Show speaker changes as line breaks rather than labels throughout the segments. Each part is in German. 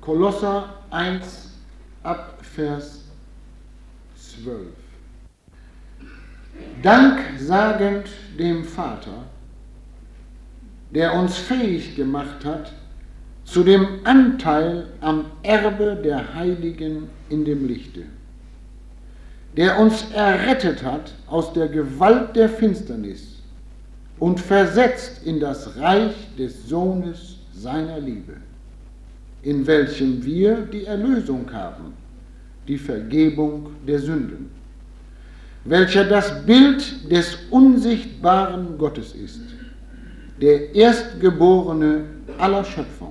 Kolosser 1 ab Vers 12. Danksagend dem Vater, der uns fähig gemacht hat zu dem Anteil am Erbe der Heiligen in dem Lichte, der uns errettet hat aus der Gewalt der Finsternis und versetzt in das Reich des Sohnes seiner Liebe, in welchem wir die Erlösung haben, die Vergebung der Sünden, welcher das Bild des unsichtbaren Gottes ist, der Erstgeborene aller Schöpfung.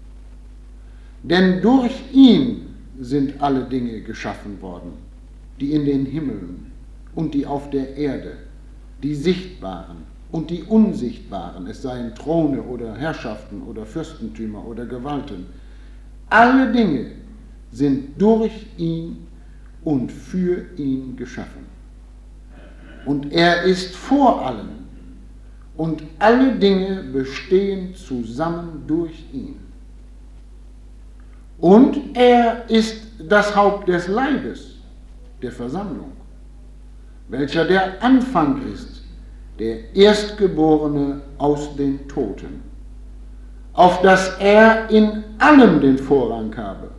Denn durch ihn sind alle Dinge geschaffen worden, die in den Himmeln und die auf der Erde, die sichtbaren und die unsichtbaren, es seien Throne oder Herrschaften oder Fürstentümer oder Gewalten. Alle Dinge sind durch ihn und für ihn geschaffen. Und er ist vor allem, und alle Dinge bestehen zusammen durch ihn. Und er ist das Haupt des Leibes, der Versammlung, welcher der Anfang ist, der Erstgeborene aus den Toten, auf dass er in allem den Vorrang habe.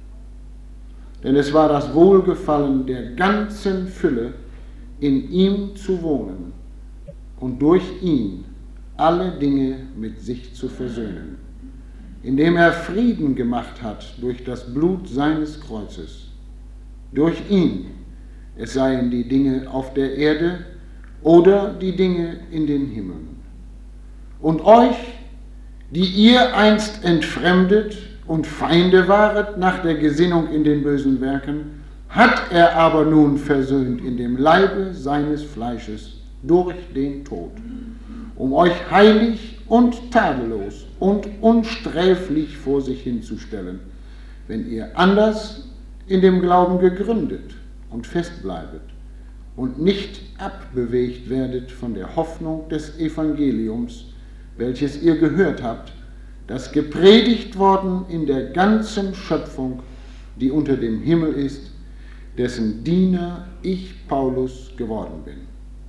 Denn es war das Wohlgefallen der ganzen Fülle, in ihm zu wohnen und durch ihn alle Dinge mit sich zu versöhnen, indem er Frieden gemacht hat durch das Blut seines Kreuzes. Durch ihn, es seien die Dinge auf der Erde oder die Dinge in den Himmeln. Und euch, die ihr einst entfremdet und Feinde waret nach der Gesinnung in den bösen Werken, hat er aber nun versöhnt in dem Leibe seines Fleisches durch den Tod, um euch heilig und tadellos und unsträflich vor sich hinzustellen, wenn ihr anders in dem Glauben gegründet und fest bleibet und nicht abbewegt werdet von der Hoffnung des Evangeliums, welches ihr gehört habt, das gepredigt worden in der ganzen Schöpfung, die unter dem Himmel ist, dessen Diener ich, Paulus, geworden bin.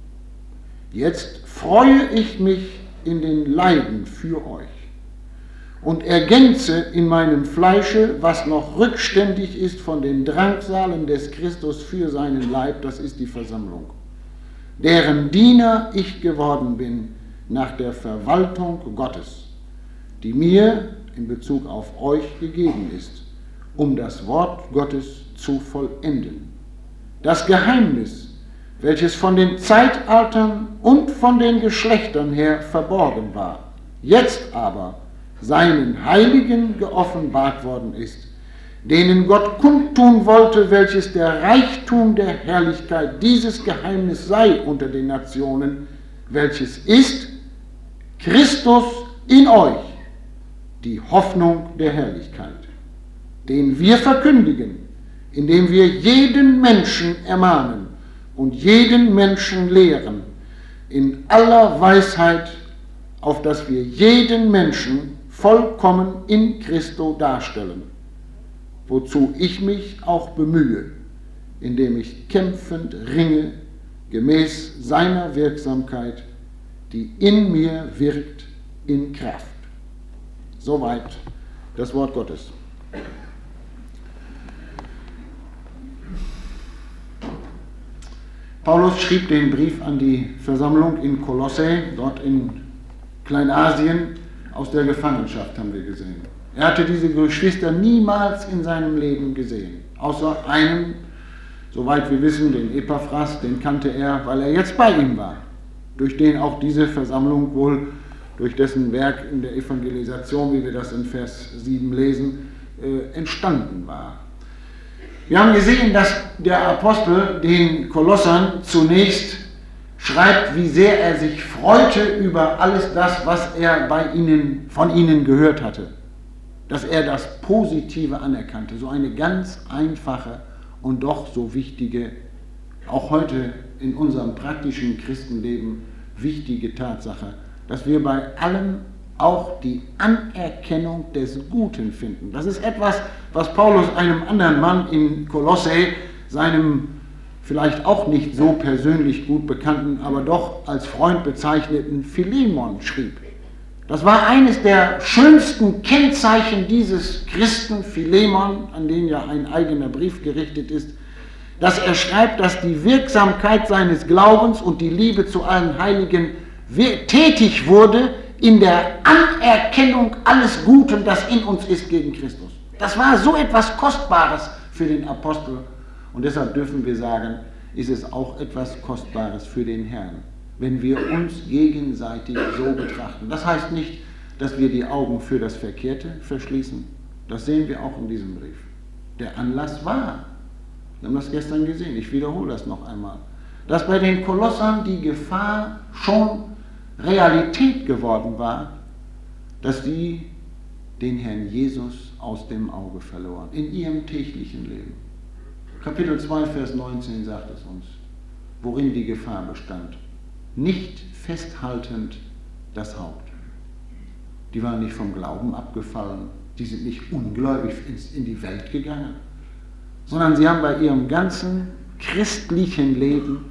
Jetzt freue ich mich in den Leiden für euch und ergänze in meinem Fleische, was noch rückständig ist von den Drangsalen des Christus für seinen Leib, das ist die Versammlung, deren Diener ich geworden bin nach der Verwaltung Gottes, die mir in Bezug auf euch gegeben ist, um das Wort Gottes zu vollenden. Das Geheimnis, welches von den Zeitaltern und von den Geschlechtern her verborgen war, jetzt aber seinen Heiligen geoffenbart worden ist, denen Gott kundtun wollte, welches der Reichtum der Herrlichkeit dieses Geheimnis sei unter den Nationen, welches ist Christus in euch, die Hoffnung der Herrlichkeit, den wir verkündigen, indem wir jeden Menschen ermahnen und jeden Menschen lehren, in aller Weisheit, auf dass wir jeden Menschen vollkommen in Christo darstellen, wozu ich mich auch bemühe, indem ich kämpfend ringe, gemäß seiner Wirksamkeit, die in mir wirkt, in Kraft. Soweit das Wort Gottes. Paulus schrieb den Brief an die Versammlung in Kolosse, dort in Kleinasien, aus der Gefangenschaft, haben wir gesehen. Er hatte diese Geschwister niemals in seinem Leben gesehen, außer einen, soweit wir wissen, den Epaphras, den kannte er, weil er jetzt bei ihm war, durch den auch diese Versammlung wohl, durch dessen Werk in der Evangelisation, wie wir das in Vers 7 lesen, entstanden war. Wir haben gesehen, dass der Apostel den Kolossern zunächst schreibt, wie sehr er sich freute über alles das, was er von ihnen gehört hatte. Dass er das Positive anerkannte. So eine ganz einfache und doch so wichtige, auch heute in unserem praktischen Christenleben wichtige Tatsache, dass wir bei allem auch die Anerkennung des Guten finden. Das ist etwas, was Paulus einem anderen Mann in Kolosse, seinem vielleicht auch nicht so persönlich gut bekannten, aber doch als Freund bezeichneten Philemon schrieb. Das war eines der schönsten Kennzeichen dieses Christen Philemon, an den ja ein eigener Brief gerichtet ist, dass er schreibt, dass die Wirksamkeit seines Glaubens und die Liebe zu allen Heiligen tätig wurde in der Anerkennung alles Guten, das in uns ist gegen Christus. Das war so etwas Kostbares für den Apostel und deshalb dürfen wir sagen, ist es auch etwas Kostbares für den Herrn, wenn wir uns gegenseitig so betrachten. Das heißt nicht, dass wir die Augen für das Verkehrte verschließen. Das sehen wir auch in diesem Brief. Der Anlass war, wir haben das gestern gesehen, ich wiederhole das noch einmal, dass bei den Kolossern die Gefahr schon Realität geworden war, dass sie den Herrn Jesus aus dem Auge verloren, in ihrem täglichen Leben. Kapitel 2, Vers 19 sagt es uns, worin die Gefahr bestand. Nicht festhaltend das Haupt. Die waren nicht vom Glauben abgefallen, die sind nicht ungläubig in die Welt gegangen, sondern sie haben bei ihrem ganzen christlichen Leben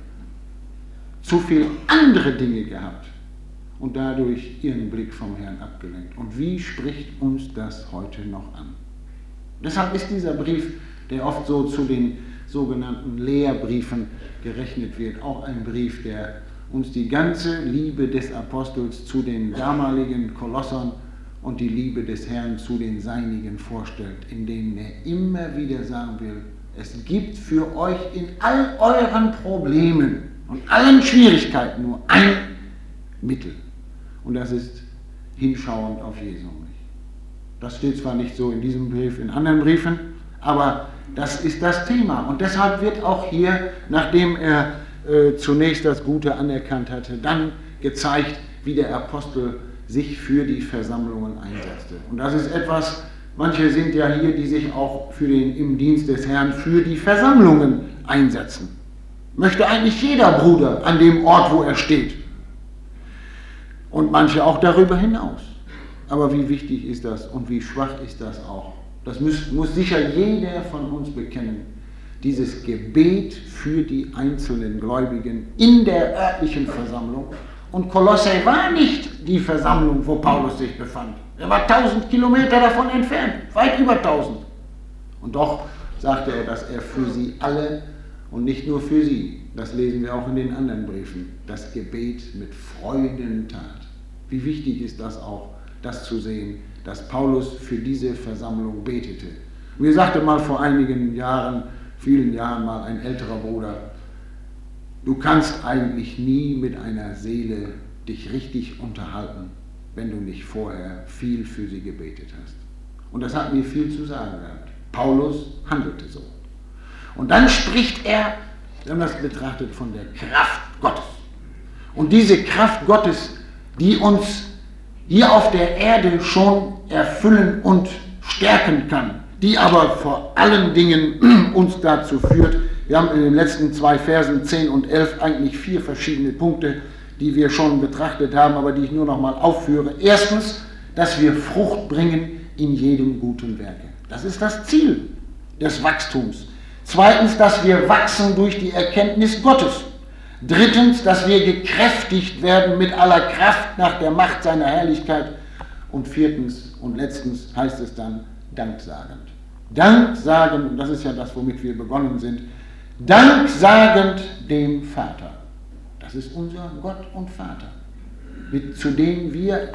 zu viel andere Dinge gehabt und dadurch ihren Blick vom Herrn abgelenkt. Und wie spricht uns das heute noch an? Deshalb ist dieser Brief, der oft so zu den sogenannten Lehrbriefen gerechnet wird, auch ein Brief, der uns die ganze Liebe des Apostels zu den damaligen Kolossern und die Liebe des Herrn zu den Seinigen vorstellt, in denen er immer wieder sagen will, es gibt für euch in all euren Problemen und allen Schwierigkeiten nur ein Mittel. Und das ist hinschauend auf Jesu. Das steht zwar nicht so in diesem Brief, in anderen Briefen, aber das ist das Thema. Und deshalb wird auch hier, nachdem er zunächst das Gute anerkannt hatte, dann gezeigt, wie der Apostel sich für die Versammlungen einsetzte. Und das ist etwas, manche sind ja hier, die sich auch im Dienst des Herrn für die Versammlungen einsetzen. Möchte eigentlich jeder Bruder an dem Ort, wo er steht. Und manche auch darüber hinaus. Aber wie wichtig ist das und wie schwach ist das auch? Das muss sicher jeder von uns bekennen. Dieses Gebet für die einzelnen Gläubigen in der örtlichen Versammlung. Und Kolosse war nicht die Versammlung, wo Paulus sich befand. Er war 1000 Kilometer davon entfernt, weit über 1000. Und doch sagte er, dass er für sie alle und nicht nur für sie, das lesen wir auch in den anderen Briefen, das Gebet mit Freuden tat. Wie wichtig ist das auch, das zu sehen, dass Paulus für diese Versammlung betete. Mir sagte mal vor einigen Jahren, vielen Jahren mal ein älterer Bruder, du kannst eigentlich nie mit einer Seele dich richtig unterhalten, wenn du nicht vorher viel für sie gebetet hast. Und das hat mir viel zu sagen gehabt. Paulus handelte so. Und dann spricht er, wir haben das betrachtet, von der Kraft Gottes. Und diese Kraft Gottes, die uns hier auf der Erde schon erfüllen und stärken kann, die aber vor allen Dingen uns dazu führt, wir haben in den letzten 2 Versen 10 und 11 eigentlich 4 verschiedene Punkte, die wir schon betrachtet haben, aber die ich nur noch mal aufführe. Erstens, dass wir Frucht bringen in jedem guten Werke. Das ist das Ziel des Wachstums. Zweitens, dass wir wachsen durch die Erkenntnis Gottes. Drittens, dass wir gekräftigt werden mit aller Kraft nach der Macht seiner Herrlichkeit. Und viertens und letztens heißt es dann danksagend. Danksagend, das ist ja das, womit wir begonnen sind, danksagend dem Vater. Das ist unser Gott und Vater, zu dem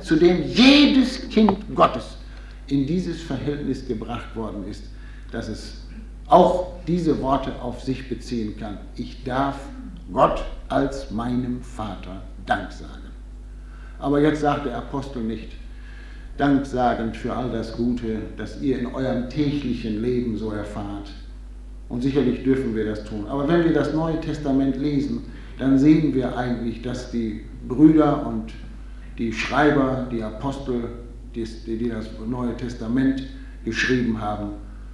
jedes Kind Gottes in dieses Verhältnis gebracht worden ist, dass es auch diese Worte auf sich beziehen kann. Ich darf Gott als meinem Vater Dank sagen. Aber jetzt sagt der Apostel nicht, danksagend für all das Gute, das ihr in eurem täglichen Leben so erfahrt. Und sicherlich dürfen wir das tun. Aber wenn wir das Neue Testament lesen, dann sehen wir eigentlich, dass die Brüder und die Schreiber, die Apostel, die das Neue Testament geschrieben haben,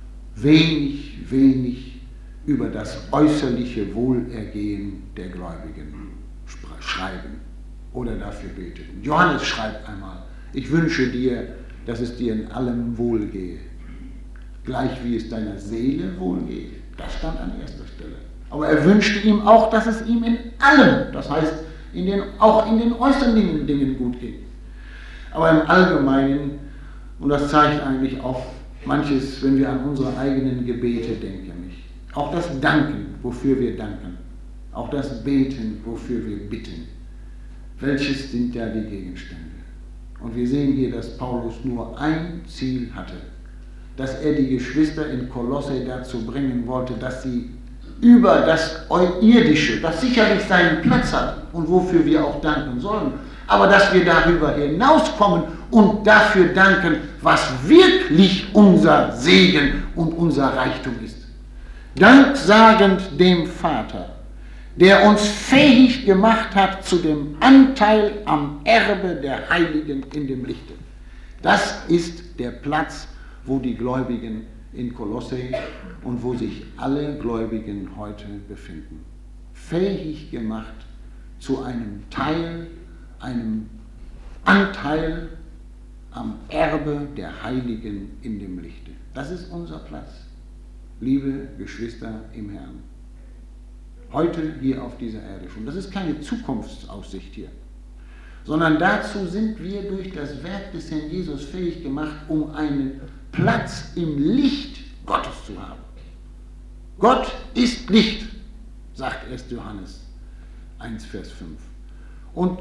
wenig über das äußerliche Wohlergehen der Gläubigen schreiben oder dafür beten. Johannes schreibt einmal, Ich wünsche dir, dass es dir in allem wohlgehe, gleich wie es deiner Seele wohlgeht. Das stand an erster Stelle. Aber er wünschte ihm auch, dass es ihm in allem, das heißt auch in den äußeren Dingen gut geht. Aber im Allgemeinen, und das zeigt eigentlich auch manches, wenn wir an unsere eigenen Gebete denken, nicht? Auch das Danken, wofür wir danken, auch das Beten, wofür wir bitten. Welches sind da die Gegenstände? Und wir sehen hier, dass Paulus nur ein Ziel hatte, dass er die Geschwister in Kolosse dazu bringen wollte, dass sie über das Irdische, das sicherlich seinen Platz hat und wofür wir auch danken sollen, aber dass wir darüber hinauskommen und dafür danken, was wirklich unser Segen und unser Reichtum ist. Danksagend dem Vater, der uns fähig gemacht hat zu dem Anteil am Erbe der Heiligen in dem Lichte. Das ist der Platz, wo die Gläubigen in Kolosse und wo sich alle Gläubigen heute befinden. Fähig gemacht zu einem Teil, einem Anteil am Erbe der Heiligen in dem Lichte. Das ist unser Platz, liebe Geschwister im Herrn. Heute hier auf dieser Erde schon. Das ist keine Zukunftsaussicht hier, sondern dazu sind wir durch das Werk des Herrn Jesus fähig gemacht, um einen Platz im Licht Gottes zu haben. Gott ist Licht, sagt 1. Johannes 1, Vers 5. Und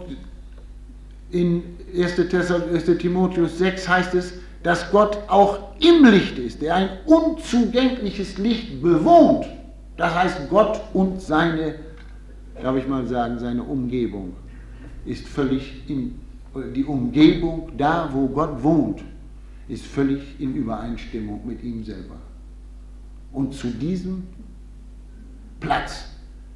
in 1. Timotheus 6 heißt es, dass Gott auch im Licht ist, der ein unzugängliches Licht bewohnt. Das heißt, Gott und seine, darf ich mal sagen, seine Umgebung ist völlig die Umgebung, da wo Gott wohnt, ist völlig in Übereinstimmung mit ihm selber. Und zu diesem Platz,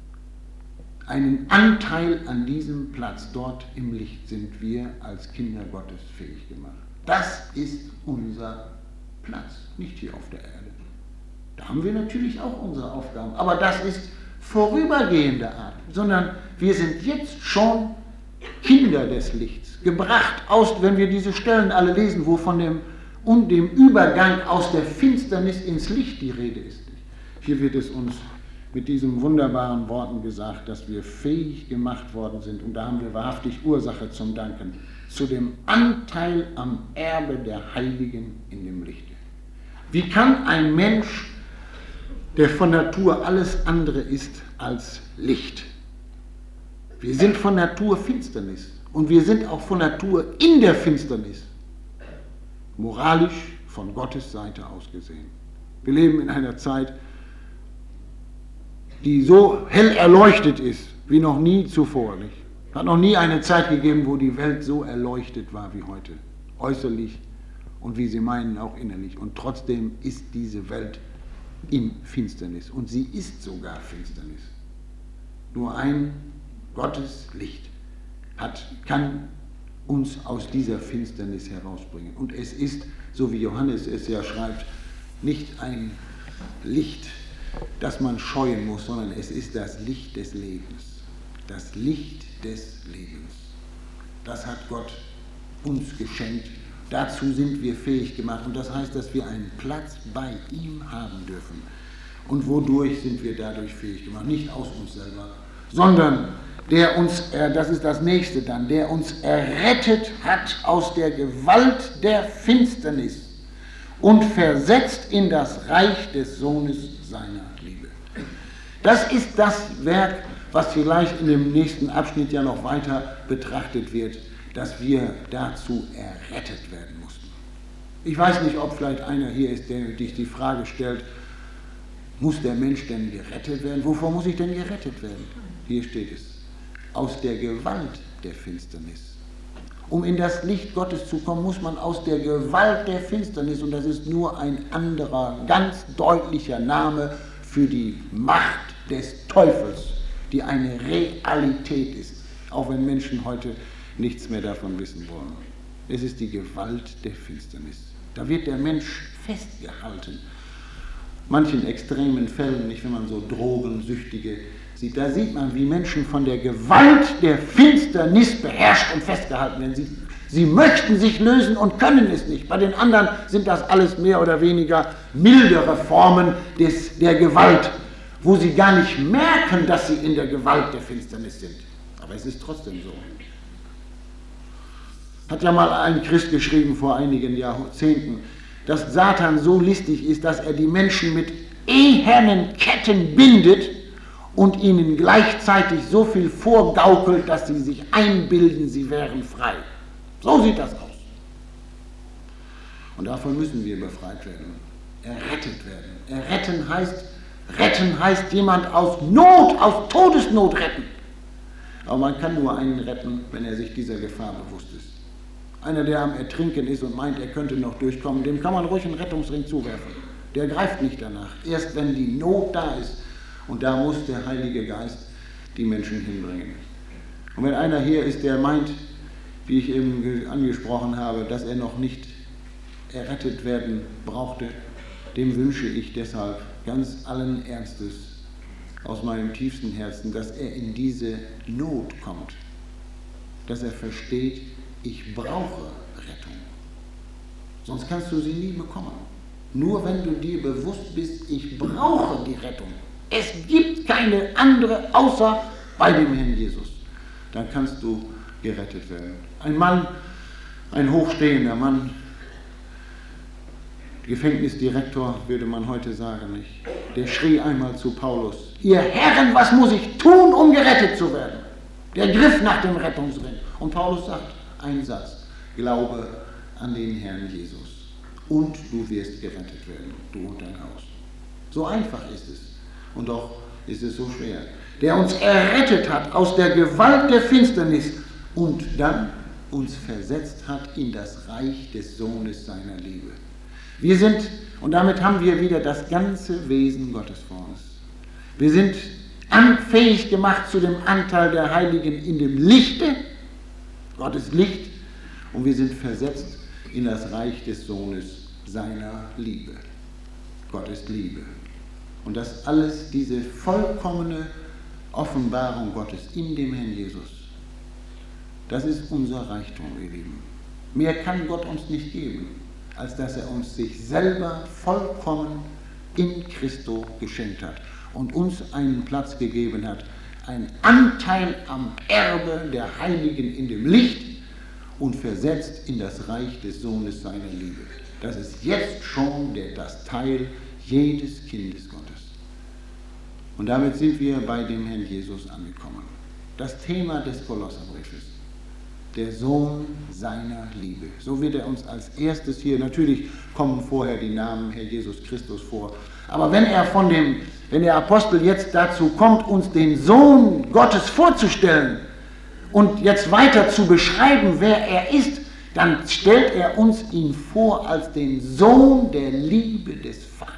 einen Anteil an diesem Platz dort im Licht sind wir als Kinder Gottes fähig gemacht. Das ist unser Platz, nicht hier auf der Erde. Da haben wir natürlich auch unsere Aufgaben, aber das ist vorübergehende Art, sondern wir sind jetzt schon Kinder des Lichts, gebracht aus, wenn wir diese Stellen alle lesen, wo von dem Übergang aus der Finsternis ins Licht die Rede ist. Hier wird es uns mit diesen wunderbaren Worten gesagt, dass wir fähig gemacht worden sind, und da haben wir wahrhaftig Ursache zum Danken, zu dem Anteil am Erbe der Heiligen in dem Lichte. Wie kann ein Mensch, der von Natur alles andere ist als Licht? Wir sind von Natur Finsternis und wir sind auch von Natur in der Finsternis, moralisch von Gottes Seite aus gesehen. Wir leben in einer Zeit, die so hell erleuchtet ist wie noch nie zuvor. Nicht? Es hat noch nie eine Zeit gegeben, wo die Welt so erleuchtet war wie heute, äußerlich und wie Sie meinen auch innerlich. Und trotzdem ist diese Welt in Finsternis und sie ist sogar Finsternis. Nur ein Gottes Licht kann uns aus dieser Finsternis herausbringen. Und es ist, so wie Johannes es ja schreibt, nicht ein Licht, das man scheuen muss, sondern es ist das Licht des Lebens. Das Licht des Lebens. Das hat Gott uns geschenkt. Dazu sind wir fähig gemacht. Und das heißt, dass wir einen Platz bei ihm haben dürfen. Und wodurch sind wir dadurch fähig gemacht? Nicht aus uns selber, sondern der uns, das ist das nächste dann, der uns errettet hat aus der Gewalt der Finsternis und versetzt in das Reich des Sohnes seiner Liebe. Das ist das Werk, was vielleicht in dem nächsten Abschnitt ja noch weiter betrachtet wird, dass wir dazu errettet werden mussten. Ich weiß nicht, ob vielleicht einer hier ist, der sich die Frage stellt, muss der Mensch denn gerettet werden? Wovor muss ich denn gerettet werden? Hier steht es, aus der Gewalt der Finsternis. Um in das Licht Gottes zu kommen, muss man aus der Gewalt der Finsternis, und das ist nur ein anderer, ganz deutlicher Name für die Macht des Teufels, die eine Realität ist, auch wenn Menschen heute nichts mehr davon wissen wollen. Es ist die Gewalt der Finsternis. Da wird der Mensch festgehalten. Manchen extremen Fällen, nicht, wenn man so Drogensüchtige sieht, da sieht man, wie Menschen von der Gewalt der Finsternis beherrscht und festgehalten werden. Sie Sie möchten sich lösen und können es nicht. Bei den anderen sind das alles mehr oder weniger mildere Formen der Gewalt, wo sie gar nicht merken, dass sie in der Gewalt der Finsternis sind. Aber es ist trotzdem so. Hat ja mal ein Christ geschrieben vor einigen Jahrzehnten, dass Satan so listig ist, dass er die Menschen mit ehernen Ketten bindet und ihnen gleichzeitig so viel vorgaukelt, dass sie sich einbilden, sie wären frei. So sieht das aus. Und davon müssen wir befreit werden, errettet werden. Retten heißt jemand aus Not, aus Todesnot retten. Aber man kann nur einen retten, wenn er sich dieser Gefahr bewusst ist. Einer, der am Ertrinken ist und meint, er könnte noch durchkommen, dem kann man ruhig einen Rettungsring zuwerfen. Der greift nicht danach. Erst wenn die Not da ist. Und da muss der Heilige Geist die Menschen hinbringen. Und wenn einer hier ist, der meint, wie ich eben angesprochen habe, dass er noch nicht errettet werden brauchte, dem wünsche ich deshalb ganz allen Ernstes aus meinem tiefsten Herzen, dass er in diese Not kommt, dass er versteht, ich brauche Rettung. Sonst kannst du sie nie bekommen. Nur wenn du dir bewusst bist, ich brauche die Rettung. Es gibt keine andere außer bei dem Herrn Jesus. Dann kannst du gerettet werden. Ein Mann, ein hochstehender Mann, Gefängnisdirektor würde man heute sagen, nicht? Der schrie einmal zu Paulus, ihr Herren, was muss ich tun, um gerettet zu werden? Der griff nach dem Rettungsring. Und Paulus sagt, ein Satz, glaube an den Herrn Jesus und du wirst gerettet werden, du und dein Haus. So einfach ist es und doch ist es so schwer. Der uns errettet hat aus der Gewalt der Finsternis und dann uns versetzt hat in das Reich des Sohnes seiner Liebe. Wir sind, und damit haben wir wieder das ganze Wesen Gottes vor uns. Wir sind fähig gemacht zu dem Anteil der Heiligen in dem Lichte, Gottes Licht, und wir sind versetzt in das Reich des Sohnes seiner Liebe. Gottes Liebe. Und das alles, diese vollkommene Offenbarung Gottes in dem Herrn Jesus, das ist unser Reichtum, ihr Lieben. Mehr kann Gott uns nicht geben, als dass er uns sich selber vollkommen in Christo geschenkt hat und uns einen Platz gegeben hat, einen Anteil am Erbe der Heiligen in dem Licht und versetzt in das Reich des Sohnes seiner Liebe. Das ist jetzt schon das Teil jedes Kindes Gottes. Und damit sind wir bei dem Herrn Jesus angekommen. Das Thema des Kolosserbriefes. Der Sohn seiner Liebe. So wird er uns als erstes hier, natürlich kommen vorher die Namen Herr Jesus Christus vor, aber wenn der Apostel jetzt dazu kommt, uns den Sohn Gottes vorzustellen und jetzt weiter zu beschreiben, wer er ist, dann stellt er uns ihn vor als den Sohn der Liebe des Vaters.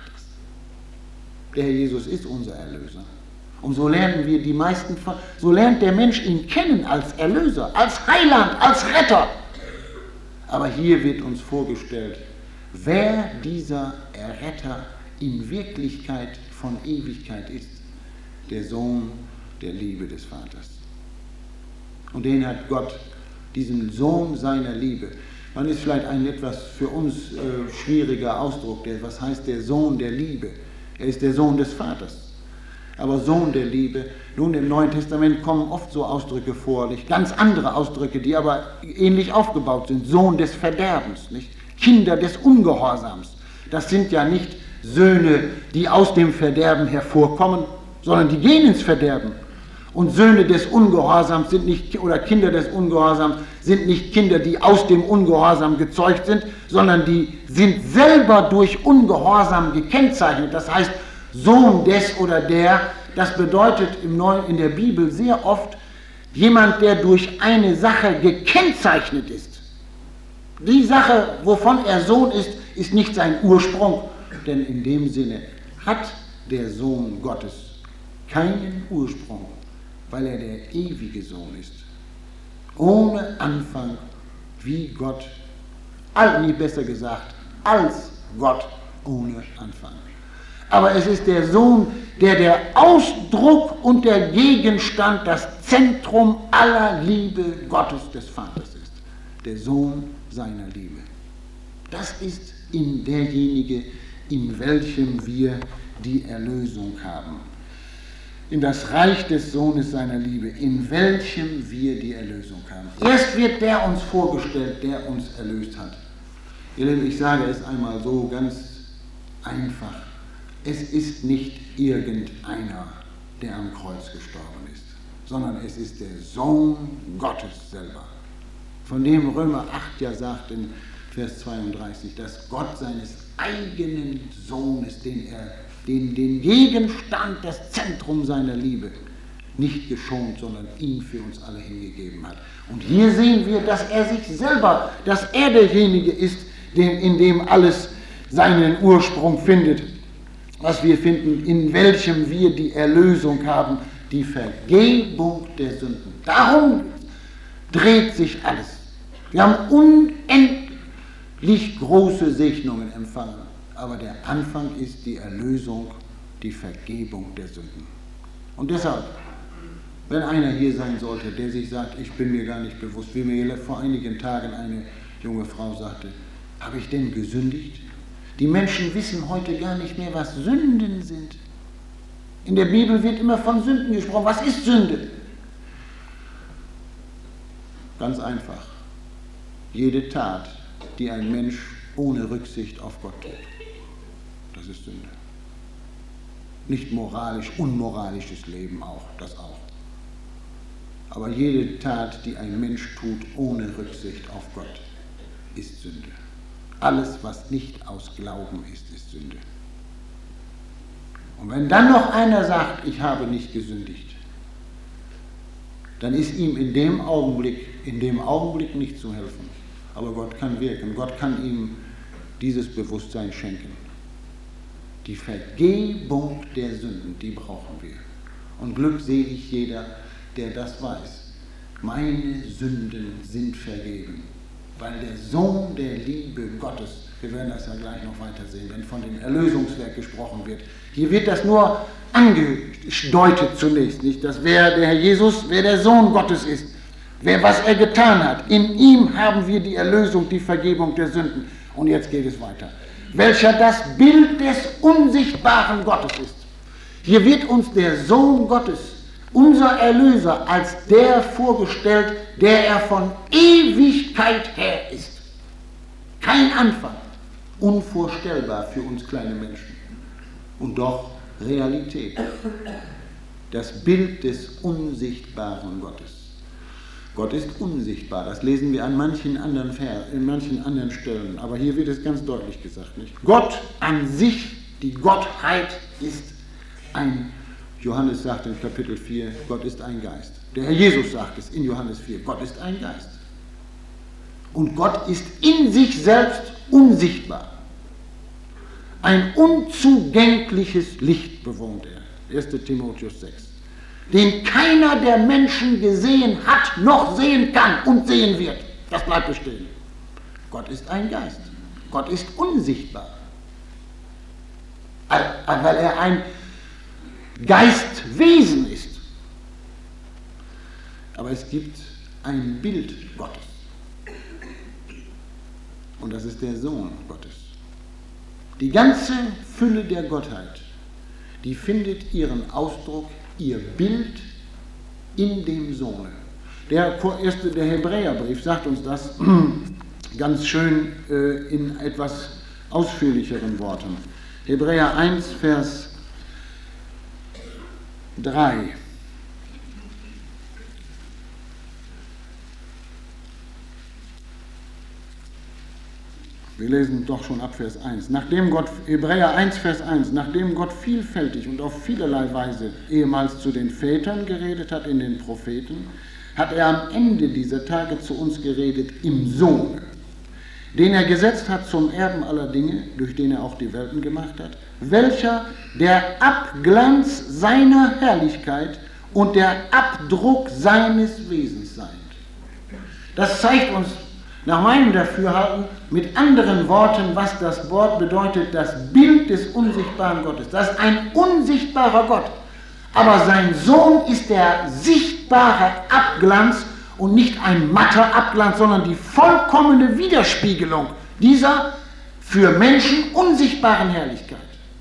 Der Herr Jesus ist unser Erlöser. Und so lernen wir so lernt der Mensch ihn kennen als Erlöser, als Heiland, als Retter. Aber hier wird uns vorgestellt, wer dieser Erretter in Wirklichkeit von Ewigkeit ist. Der Sohn der Liebe des Vaters. Und den hat Gott, diesen Sohn seiner Liebe. Man ist vielleicht ein etwas für uns schwieriger Ausdruck. Was heißt der Sohn der Liebe? Er ist der Sohn des Vaters. Aber Sohn der Liebe, nun im Neuen Testament kommen oft so Ausdrücke vor, nicht? Ganz andere Ausdrücke, die aber ähnlich aufgebaut sind. Sohn des Verderbens, nicht? Kinder des Ungehorsams. Das sind ja nicht Söhne, die aus dem Verderben hervorkommen, sondern die gehen ins Verderben. Und Söhne des Ungehorsams sind nicht, oder Kinder des Ungehorsams sind nicht Kinder, die aus dem Ungehorsam gezeugt sind, sondern die sind selber durch Ungehorsam gekennzeichnet. Das heißt, Sohn des oder der, das bedeutet in der Bibel sehr oft jemand, der durch eine Sache gekennzeichnet ist. Die Sache, wovon er Sohn ist, ist nicht sein Ursprung, denn in dem Sinne hat der Sohn Gottes keinen Ursprung, weil er der ewige Sohn ist. Ohne Anfang, wie Gott, nie besser gesagt, als Gott ohne Anfang. Aber es ist der Sohn, der Ausdruck und der Gegenstand, das Zentrum aller Liebe Gottes des Vaters ist. der Sohn seiner Liebe. Das ist in derjenige, in welchem wir die Erlösung haben. In das Reich des Sohnes seiner Liebe, in welchem wir die Erlösung haben. Erst wird der uns vorgestellt, der uns erlöst hat. Ihr Lieben, ich sage es einmal so ganz einfach. Es ist nicht irgendeiner, der am Kreuz gestorben ist, sondern es ist der Sohn Gottes selber. Von dem Römer 8 ja sagt in Vers 32, dass Gott seines eigenen Sohnes, den Gegenstand, das Zentrum seiner Liebe, nicht geschont, sondern ihn für uns alle hingegeben hat. Und hier sehen wir, dass er sich selber, dass er derjenige ist, in dem alles seinen Ursprung findet, was wir finden, in welchem wir die Erlösung haben, die Vergebung der Sünden. Darum dreht sich alles. Wir haben unendlich große Segnungen empfangen, aber der Anfang ist die Erlösung, die Vergebung der Sünden. Und deshalb, wenn einer hier sein sollte, der sich sagt, ich bin mir gar nicht bewusst, wie mir vor einigen Tagen eine junge Frau sagte, habe ich denn gesündigt? Die Menschen wissen heute gar nicht mehr, was Sünden sind. In der Bibel wird immer von Sünden gesprochen. Was ist Sünde? Ganz einfach. Jede Tat, die ein Mensch ohne Rücksicht auf Gott tut, das ist Sünde. Nicht moralisch, unmoralisches Leben auch, das auch. Aber jede Tat, die ein Mensch tut ohne Rücksicht auf Gott, ist Sünde. Alles, was nicht aus Glauben ist, ist Sünde. Und wenn dann noch einer sagt, ich habe nicht gesündigt, dann ist ihm in dem Augenblick nicht zu helfen. Aber Gott kann wirken. Gott kann ihm dieses Bewusstsein schenken. Die Vergebung der Sünden, die brauchen wir. Und glückselig jeder, der das weiß. Meine Sünden sind vergeben. Weil der Sohn der Liebe Gottes, wir werden das ja gleich noch weiter sehen, wenn von dem Erlösungswerk gesprochen wird. Hier wird das nur angedeutet zunächst, nicht, dass wer der Herr Jesus, wer der Sohn Gottes ist, was er getan hat. In ihm haben wir die Erlösung, die Vergebung der Sünden. Und jetzt geht es weiter. Welcher das Bild des unsichtbaren Gottes ist. Hier wird uns der Sohn Gottes, unser Erlöser, als der vorgestellt, der er von Ewigkeit her ist. Kein Anfang. Unvorstellbar für uns kleine Menschen. Und doch Realität. Das Bild des unsichtbaren Gottes. Gott ist unsichtbar, das lesen wir an manchen anderen in manchen anderen Stellen, aber hier wird es ganz deutlich gesagt, nicht? Gott an sich, die Gottheit ist ein, Johannes sagt in Kapitel 4, Gott ist ein Geist. Der Herr Jesus sagt es in Johannes 4, Gott ist ein Geist. Und Gott ist in sich selbst unsichtbar. Ein unzugängliches Licht bewohnt er, 1. Timotheus 6. Den keiner der Menschen gesehen hat, noch sehen kann und sehen wird. Das bleibt bestehen. Gott ist ein Geist. Gott ist unsichtbar. Weil er ein Geistwesen ist. Aber es gibt ein Bild Gottes. Und das ist der Sohn Gottes. Die ganze Fülle der Gottheit, die findet ihren Ausdruck, ihr Bild in dem Sohne. Der Hebräerbrief sagt uns das ganz schön in etwas ausführlicheren Worten. Hebräer 1, Vers 3. Wir lesen doch schon ab Vers 1. Hebräer 1, Vers 1, nachdem Gott vielfältig und auf vielerlei Weise ehemals zu den Vätern geredet hat in den Propheten, hat er am Ende dieser Tage zu uns geredet im Sohn, den er gesetzt hat zum Erben aller Dinge, durch den er auch die Welten gemacht hat, welcher der Abglanz seiner Herrlichkeit und der Abdruck seines Wesens seid. Das zeigt uns nach meinem Dafürhalten mit anderen Worten, was das Wort bedeutet, das Bild des unsichtbaren Gottes. Das ist ein unsichtbarer Gott. Aber sein Sohn ist der sichtbare Abglanz und nicht ein matter Abglanz, sondern die vollkommene Widerspiegelung dieser für Menschen unsichtbaren Herrlichkeit.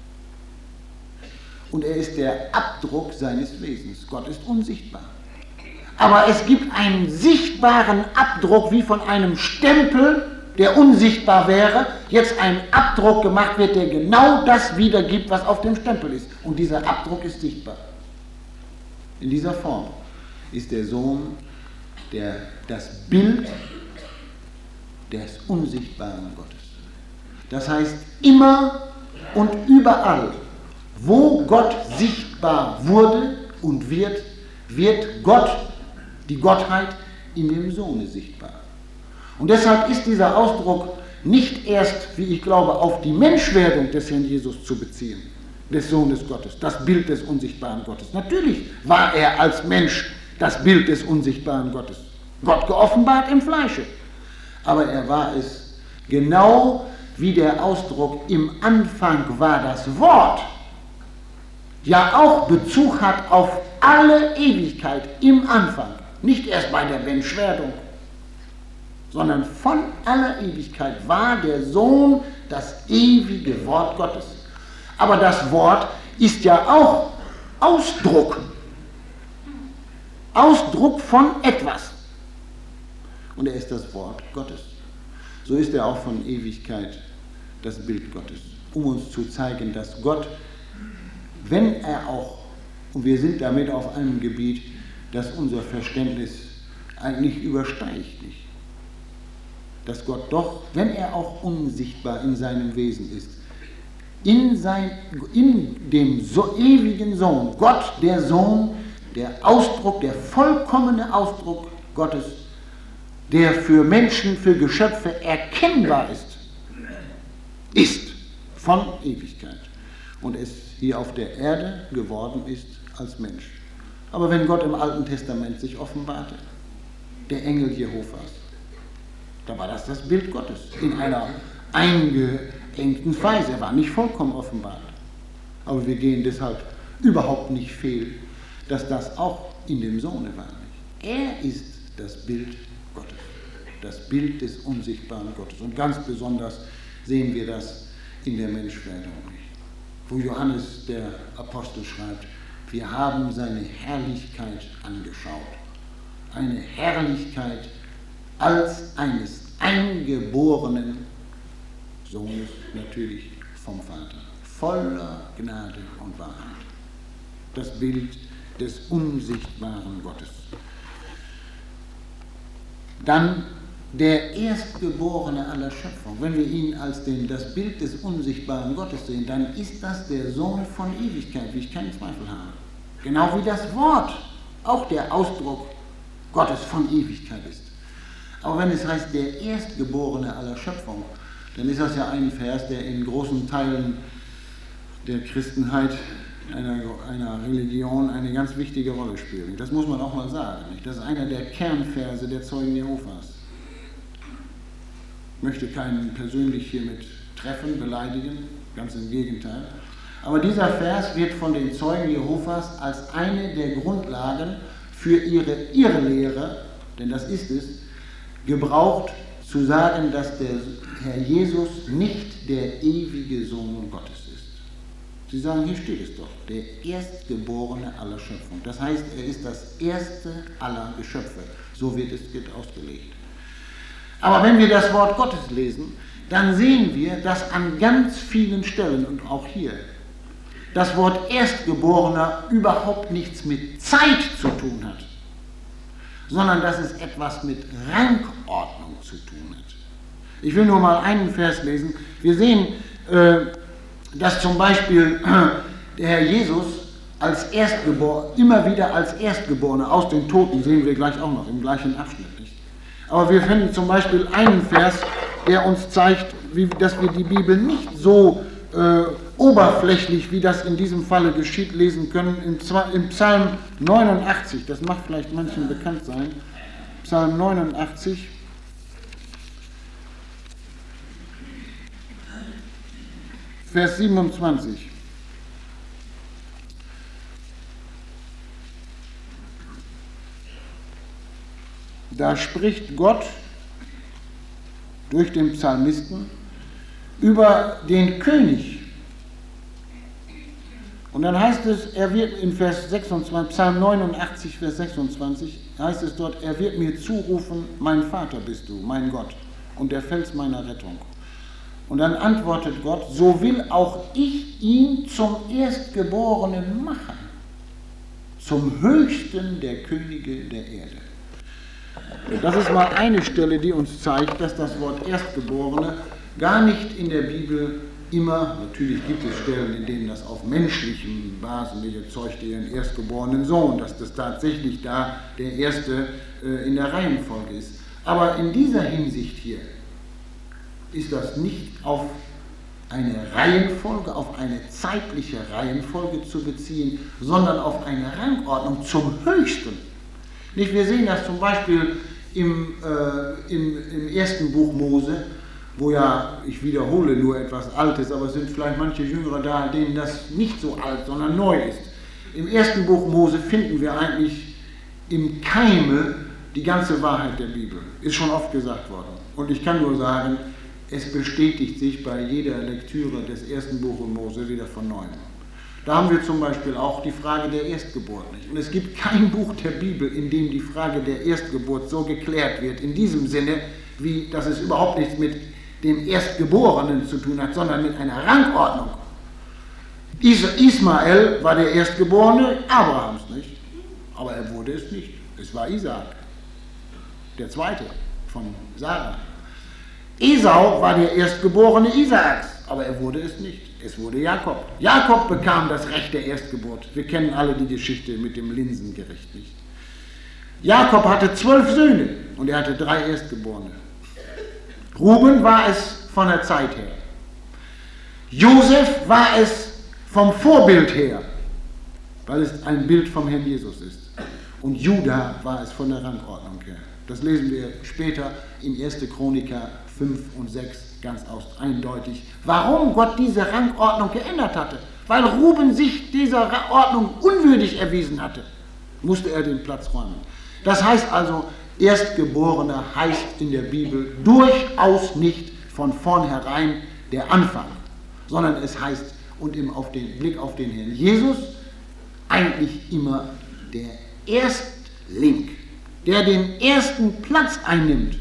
Und er ist der Abdruck seines Wesens. Gott ist unsichtbar. Aber es gibt einen sichtbaren Abdruck, wie von einem Stempel, der unsichtbar wäre, jetzt ein Abdruck gemacht wird, der genau das wiedergibt, was auf dem Stempel ist. Und dieser Abdruck ist sichtbar. In dieser Form ist der Sohn das Bild des unsichtbaren Gottes. Das heißt, immer und überall, wo Gott sichtbar wurde und wird Gott, die Gottheit, in dem Sohne sichtbar. Und deshalb ist dieser Ausdruck nicht erst, wie ich glaube, auf die Menschwerdung des Herrn Jesus zu beziehen, des Sohnes Gottes, das Bild des unsichtbaren Gottes. Natürlich war er als Mensch das Bild des unsichtbaren Gottes. Gott geoffenbart im Fleische. Aber er war es genau wie der Ausdruck im Anfang war das Wort, ja auch Bezug hat auf alle Ewigkeit im Anfang. Nicht erst bei der Menschwerdung, sondern von aller Ewigkeit war der Sohn das ewige Wort Gottes. Aber das Wort ist ja auch Ausdruck von etwas. Und er ist das Wort Gottes. So ist er auch von Ewigkeit das Bild Gottes, um uns zu zeigen, dass Gott, wenn er auch, und wir sind damit auf einem Gebiet, das unser Verständnis eigentlich übersteigt, nicht? Dass Gott doch, wenn er auch unsichtbar in seinem Wesen ist, in dem ewigen Sohn, Gott der Sohn, der Ausdruck, der vollkommene Ausdruck Gottes, der für Menschen, für Geschöpfe erkennbar ist von Ewigkeit und es hier auf der Erde geworden ist als Mensch. Aber wenn Gott im Alten Testament sich offenbarte, der Engel Jehovas, da war das Bild Gottes in einer eingeengten Weise. Er war nicht vollkommen offenbart. Aber wir gehen deshalb überhaupt nicht fehl, dass das auch in dem Sohne war. Er ist das Bild Gottes, das Bild des unsichtbaren Gottes. Und ganz besonders sehen wir das in der Menschwerdung, wo Johannes, der Apostel, schreibt, wir haben seine Herrlichkeit angeschaut. Eine Herrlichkeit als eines eingeborenen Sohnes, natürlich vom Vater, voller Gnade und Wahrheit. Das Bild des unsichtbaren Gottes. Dann der Erstgeborene aller Schöpfung. Wenn wir ihn als das Bild des unsichtbaren Gottes sehen, dann ist das der Sohn von Ewigkeit, wie ich keinen Zweifel habe. Genau wie das Wort auch der Ausdruck Gottes von Ewigkeit ist. Aber wenn es heißt, der Erstgeborene aller Schöpfung, dann ist das ja ein Vers, der in großen Teilen der Christenheit, einer Religion, eine ganz wichtige Rolle spielt. Das muss man auch mal sagen. Nicht? Das ist einer der Kernverse der Zeugen Jehovas. Ich möchte keinen persönlich hiermit treffen, beleidigen, ganz im Gegenteil. Aber dieser Vers wird von den Zeugen Jehovas als eine der Grundlagen für ihre Irrlehre, denn das ist es, gebraucht, zu sagen, dass der Herr Jesus nicht der ewige Sohn Gottes ist. Sie sagen, hier steht es doch, der Erstgeborene aller Schöpfung. Das heißt, er ist das Erste aller Geschöpfe. So wird es ausgelegt. Aber wenn wir das Wort Gottes lesen, dann sehen wir, dass an ganz vielen Stellen und auch hier das Wort Erstgeborener überhaupt nichts mit Zeit zu tun hat, sondern dass es etwas mit Rangordnung zu tun hat. Ich will nur mal einen Vers lesen. Wir sehen, dass zum Beispiel der Herr Jesus als Erstgeborener, immer wieder als Erstgeborener aus den Toten, sehen wir gleich auch noch im gleichen Abschnitt. Nicht? Aber wir finden zum Beispiel einen Vers, der uns zeigt, dass wir die Bibel nicht so oberflächlich, wie das in diesem Falle geschieht, lesen können, im Psalm 89, das mag vielleicht manchen bekannt sein, Psalm 89, Vers 27. da spricht Gott durch den Psalmisten über den König. Und dann heißt es, er wird in Vers 26, Psalm 89, Vers 26, heißt es dort, er wird mir zurufen, mein Vater bist du, mein Gott, und der Fels meiner Rettung. Und dann antwortet Gott, so will auch ich ihn zum Erstgeborenen machen, zum Höchsten der Könige der Erde. Das ist mal eine Stelle, die uns zeigt, dass das Wort Erstgeborene gar nicht in der Bibel immer, natürlich gibt es Stellen, in denen das auf menschlichen Basen, die zeugte ihren erstgeborenen Sohn, dass das tatsächlich da der Erste in der Reihenfolge ist. Aber in dieser Hinsicht hier ist das nicht auf eine Reihenfolge, auf eine zeitliche Reihenfolge zu beziehen, sondern auf eine Rangordnung zum Höchsten. Nicht? Wir sehen das zum Beispiel im ersten Buch Mose, wo ja, ich wiederhole nur etwas Altes, aber es sind vielleicht manche Jüngere da, denen das nicht so alt, sondern neu ist. Im ersten Buch Mose finden wir eigentlich im Keime die ganze Wahrheit der Bibel. Ist schon oft gesagt worden. Und ich kann nur sagen, es bestätigt sich bei jeder Lektüre des ersten Buches Mose wieder von neuem. Da haben wir zum Beispiel auch die Frage der Erstgeburt nicht. Und es gibt kein Buch der Bibel, in dem die Frage der Erstgeburt so geklärt wird, in diesem Sinne, wie dass es überhaupt nichts mit dem Erstgeborenen zu tun hat, sondern mit einer Rangordnung. Ismael war der Erstgeborene Abrahams, nicht? Aber er wurde es nicht. Es war Isaak, der zweite von Sarah. Esau war der Erstgeborene Isaaks, aber er wurde es nicht. Es wurde Jakob. Jakob bekam das Recht der Erstgeburt. Wir kennen alle die Geschichte mit dem Linsengericht, nicht? Jakob hatte 12 Söhne und er hatte 3 Erstgeborene. Ruben war es von der Zeit her. Josef war es vom Vorbild her, weil es ein Bild vom Herrn Jesus ist. Und Juda war es von der Rangordnung her. Das lesen wir später in 1. Chroniker 5 und 6 ganz eindeutig. Warum Gott diese Rangordnung geändert hatte? Weil Ruben sich dieser Ordnung unwürdig erwiesen hatte, musste er den Platz räumen. Das heißt also, Erstgeborener heißt in der Bibel durchaus nicht von vornherein der Anfang, sondern es heißt, und im Blick auf den Herrn Jesus, eigentlich immer der Erstling, der den ersten Platz einnimmt.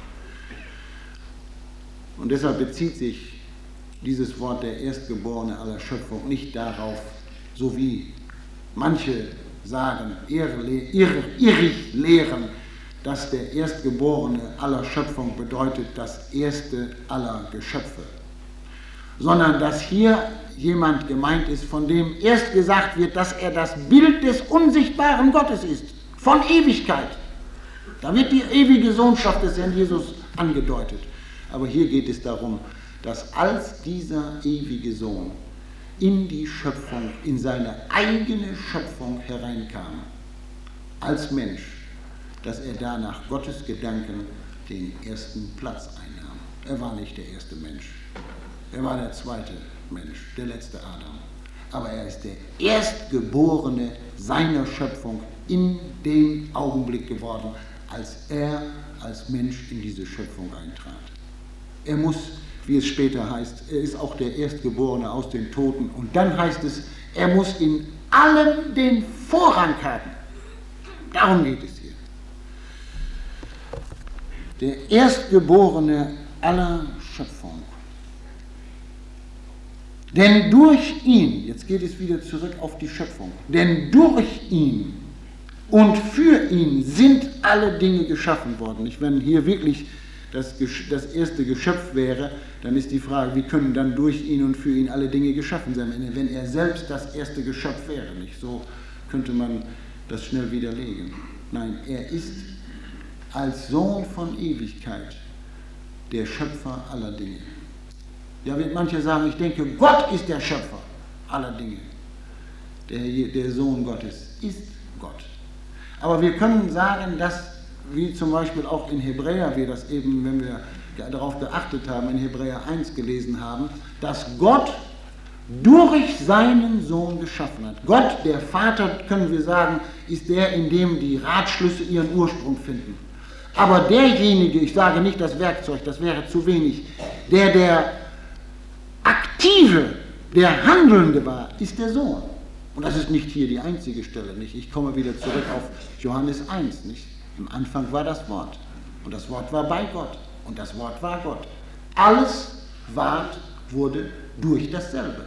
Und deshalb bezieht sich dieses Wort der Erstgeborene aller Schöpfung nicht darauf, so wie manche sagen, irrig lehren, dass der Erstgeborene aller Schöpfung bedeutet das Erste aller Geschöpfe, sondern dass hier jemand gemeint ist, von dem erst gesagt wird, dass er das Bild des unsichtbaren Gottes ist, von Ewigkeit. Da wird die ewige Sohnschaft des Herrn Jesus angedeutet. Aber hier geht es darum, dass als dieser ewige Sohn in die Schöpfung, in seine eigene Schöpfung hereinkam, als Mensch, dass er da nach Gottes Gedanken den ersten Platz einnahm. Er war nicht der erste Mensch, er war der zweite Mensch, der letzte Adam. Aber er ist der Erstgeborene seiner Schöpfung in dem Augenblick geworden, als er als Mensch in diese Schöpfung eintrat. Er muss, wie es später heißt, er ist auch der Erstgeborene aus den Toten. Und dann heißt es, er muss in allem den Vorrang haben. Darum geht es hier. Der Erstgeborene aller Schöpfung. Denn durch ihn, jetzt geht es wieder zurück auf die Schöpfung, denn durch ihn und für ihn sind alle Dinge geschaffen worden. Nicht? Wenn hier wirklich das erste Geschöpf wäre, dann ist die Frage, wie können dann durch ihn und für ihn alle Dinge geschaffen sein, wenn er selbst das erste Geschöpf wäre. Nicht? So könnte man das schnell widerlegen. Nein, er ist als Sohn von Ewigkeit der Schöpfer aller Dinge. Ja, wird manche sagen, ich denke, Gott ist der Schöpfer aller Dinge. Der Sohn Gottes ist Gott. Aber wir können sagen, dass, wie zum Beispiel auch in Hebräer, wir das eben, wenn wir darauf geachtet haben, in Hebräer 1 gelesen haben, dass Gott durch seinen Sohn geschaffen hat. Gott, der Vater, können wir sagen, ist der, in dem die Ratschlüsse ihren Ursprung finden. Aber derjenige, ich sage nicht das Werkzeug, das wäre zu wenig, der Aktive, der Handelnde war, ist der Sohn. Und das ist nicht hier die einzige Stelle, nicht? Ich komme wieder zurück auf Johannes 1, nicht? Im Anfang war das Wort. Und das Wort war bei Gott. Und das Wort war Gott. Alles wurde durch dasselbe.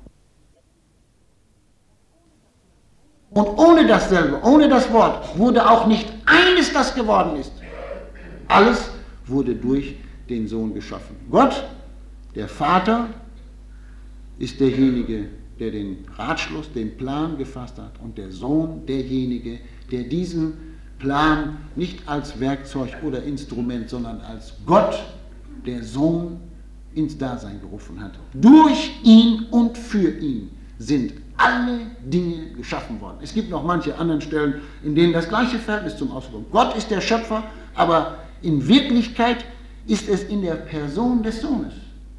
Und ohne dasselbe, ohne das Wort, wurde auch nicht eines, das geworden ist. Alles wurde durch den Sohn geschaffen. Gott, der Vater, ist derjenige, der den Ratschluss, den Plan gefasst hat, und der Sohn derjenige, der diesen Plan nicht als Werkzeug oder Instrument, sondern als Gott, der Sohn, ins Dasein gerufen hat. Durch ihn und für ihn sind alle Dinge geschaffen worden. Es gibt noch manche anderen Stellen, in denen das gleiche Verhältnis zum Ausdruck kommt. Gott ist der Schöpfer, aber in Wirklichkeit ist es in der Person des Sohnes.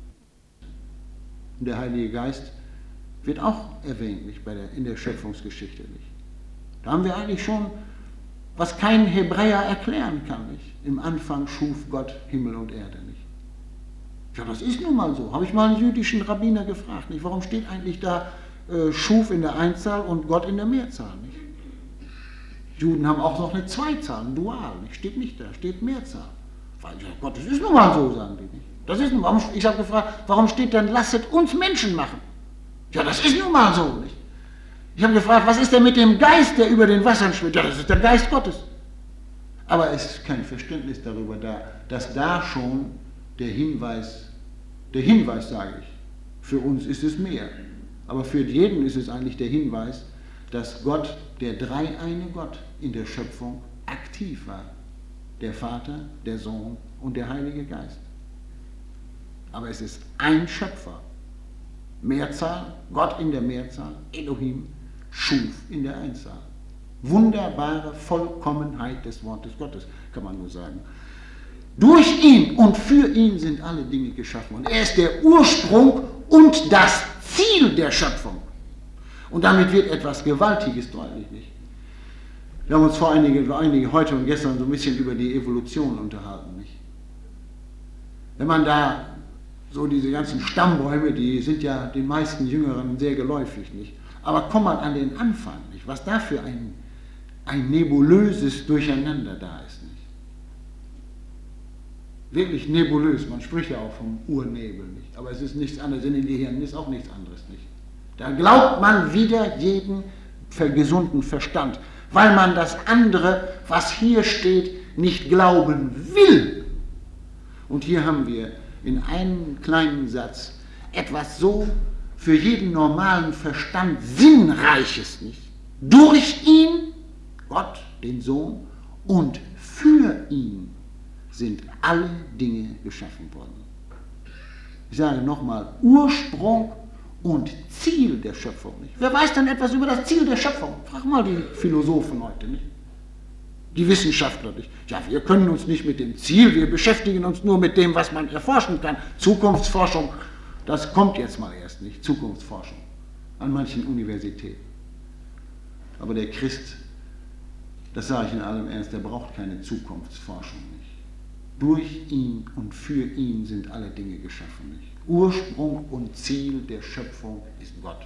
Und der Heilige Geist wird auch erwähnt, nicht, in der Schöpfungsgeschichte. Nicht. Da haben wir eigentlich schon, was kein Hebräer erklären kann. Nicht. Im Anfang schuf Gott Himmel und Erde. Nicht. Ja, das ist nun mal so. Habe ich mal einen jüdischen Rabbiner gefragt. Nicht. Warum steht eigentlich da schuf in der Einzahl und Gott in der Mehrzahl? Nicht. Juden haben auch noch eine Zweizahl, ein Dual. Nicht. Steht nicht da, steht Mehrzahl. Weil, ja, Gott, das ist nun mal so, sagen die nicht. Das ist nun mal, ich habe gefragt, warum steht dann, lasset uns Menschen machen? Ja, das ist nun mal so, nicht? Ich habe gefragt, was ist denn mit dem Geist, der über den Wassern schwebt? Ja, das ist der Geist Gottes. Aber es ist kein Verständnis darüber da, dass da schon der Hinweis, sage ich, für uns ist es mehr. Aber für jeden ist es eigentlich der Hinweis, dass Gott, der dreieine Gott in der Schöpfung, aktiv war. Der Vater, der Sohn und der Heilige Geist. Aber es ist ein Schöpfer. Mehrzahl, Gott in der Mehrzahl, Elohim, schuf in der Einzahl. Wunderbare Vollkommenheit des Wortes Gottes, kann man nur sagen. Durch ihn und für ihn sind alle Dinge geschaffen. Und er ist der Ursprung und das Ziel der Schöpfung. Und damit wird etwas Gewaltiges deutlich. Nicht? Wir haben uns vor einige heute und gestern so ein bisschen über die Evolution unterhalten. Nicht? Wenn man da so diese ganzen Stammbäume, die sind ja den meisten Jüngeren sehr geläufig, nicht? Aber kommt man an den Anfang, nicht? Was da für ein nebulöses Durcheinander da ist. Nicht? Wirklich nebulös, man spricht ja auch vom Urnebel, nicht? Aber es ist nichts anderes, in den Gehirnen ist auch nichts anderes. Nicht? Da glaubt man wieder jeden gesunden Verstand, weil man das andere, was hier steht, nicht glauben will. Und hier haben wir in einem kleinen Satz etwas so für jeden normalen Verstand Sinnreiches, nicht? Durch ihn, Gott, den Sohn, und für ihn sind alle Dinge geschaffen worden. Ich sage nochmal, Ursprung und Ziel der Schöpfung. Nicht? Wer weiß denn etwas über das Ziel der Schöpfung? Frag mal die Philosophen heute, nicht? Die Wissenschaftler nicht. Ja, wir können uns nicht mit dem Ziel, wir beschäftigen uns nur mit dem, was man erforschen kann. Zukunftsforschung, das kommt jetzt mal erst nicht. Zukunftsforschung an manchen Universitäten. Aber der Christ, das sage ich in allem Ernst, der braucht keine Zukunftsforschung nicht. Durch ihn und für ihn sind alle Dinge geschaffen nicht. Ursprung und Ziel der Schöpfung ist Gott.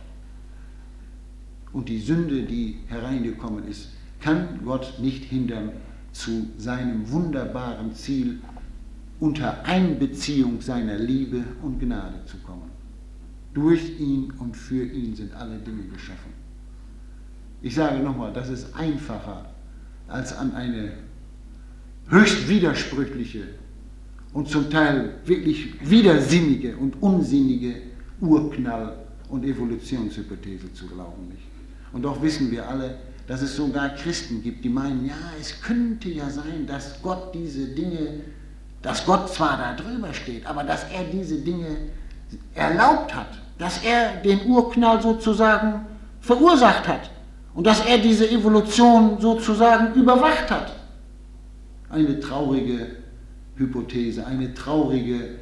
Und die Sünde, die hereingekommen ist, kann Gott nicht hindern, zu seinem wunderbaren Ziel unter Einbeziehung seiner Liebe und Gnade zu kommen. Durch ihn und für ihn sind alle Dinge geschaffen. Ich sage nochmal, das ist einfacher, als an eine höchst widersprüchliche und zum Teil wirklich widersinnige und unsinnige Urknall- und Evolutionshypothese zu glauben. Nicht? Und doch wissen wir alle, dass es sogar Christen gibt, die meinen, ja, es könnte ja sein, dass Gott diese Dinge, dass Gott zwar da drüber steht, aber dass er diese Dinge erlaubt hat, dass er den Urknall sozusagen verursacht hat und dass er diese Evolution sozusagen überwacht hat. Eine traurige Hypothese, eine traurige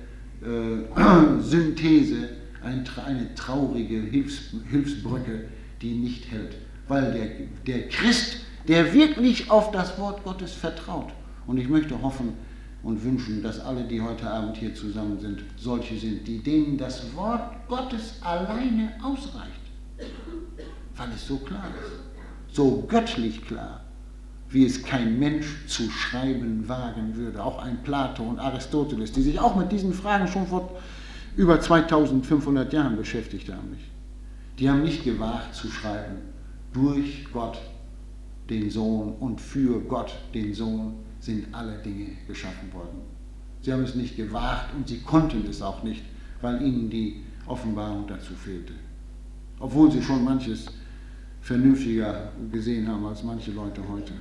Synthese, eine traurige Hilfsbrücke, die nicht hält. Weil der Christ, der wirklich auf das Wort Gottes vertraut Und ich möchte hoffen und wünschen, dass alle, die heute Abend hier zusammen sind, solche sind, denen das Wort Gottes alleine ausreicht, weil es so klar ist, so göttlich klar, wie es kein Mensch zu schreiben wagen würde. Auch ein Plato und Aristoteles, die sich auch mit diesen Fragen schon vor über 2500 Jahren beschäftigt haben. Die haben nicht gewagt zu schreiben, durch Gott den Sohn und für Gott den Sohn sind alle Dinge geschaffen worden. Sie haben es nicht gewagt und sie konnten es auch nicht, weil ihnen die Offenbarung dazu fehlte. Obwohl sie schon manches vernünftiger gesehen haben als manche Leute heute.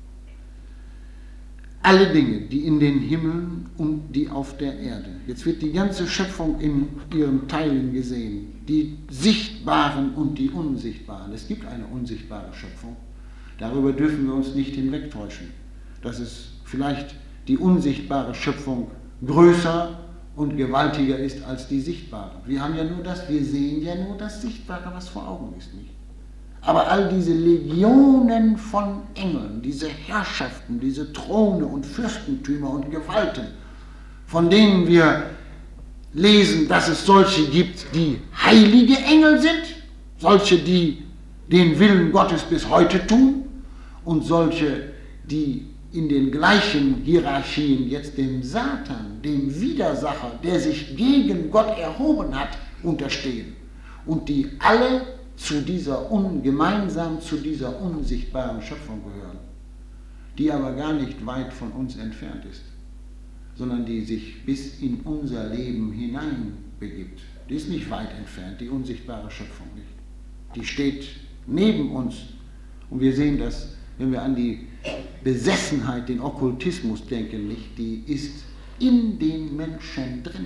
Alle Dinge, die in den Himmeln und die auf der Erde. Jetzt wird die ganze Schöpfung in ihren Teilen gesehen. Die sichtbaren und die unsichtbaren. Es gibt eine unsichtbare Schöpfung. Darüber dürfen wir uns nicht hinwegtäuschen. Dass es vielleicht die unsichtbare Schöpfung größer und gewaltiger ist als die sichtbare. Wir sehen ja nur das Sichtbare, was vor Augen ist, nicht? Aber all diese Legionen von Engeln, diese Herrschaften, diese Throne und Fürstentümer und Gewalten, von denen wir lesen, dass es solche gibt, die heilige Engel sind, solche, die den Willen Gottes bis heute tun und solche, die in den gleichen Hierarchien jetzt dem Satan, dem Widersacher, der sich gegen Gott erhoben hat, unterstehen und die alle gemeinsam zu dieser unsichtbaren Schöpfung gehören, die aber gar nicht weit von uns entfernt ist, sondern die sich bis in unser Leben hinein begibt. Die ist nicht weit entfernt, die unsichtbare Schöpfung nicht. Die steht neben uns und wir sehen das, wenn wir an die Besessenheit, den Okkultismus denken, nicht, die ist in den Menschen drin.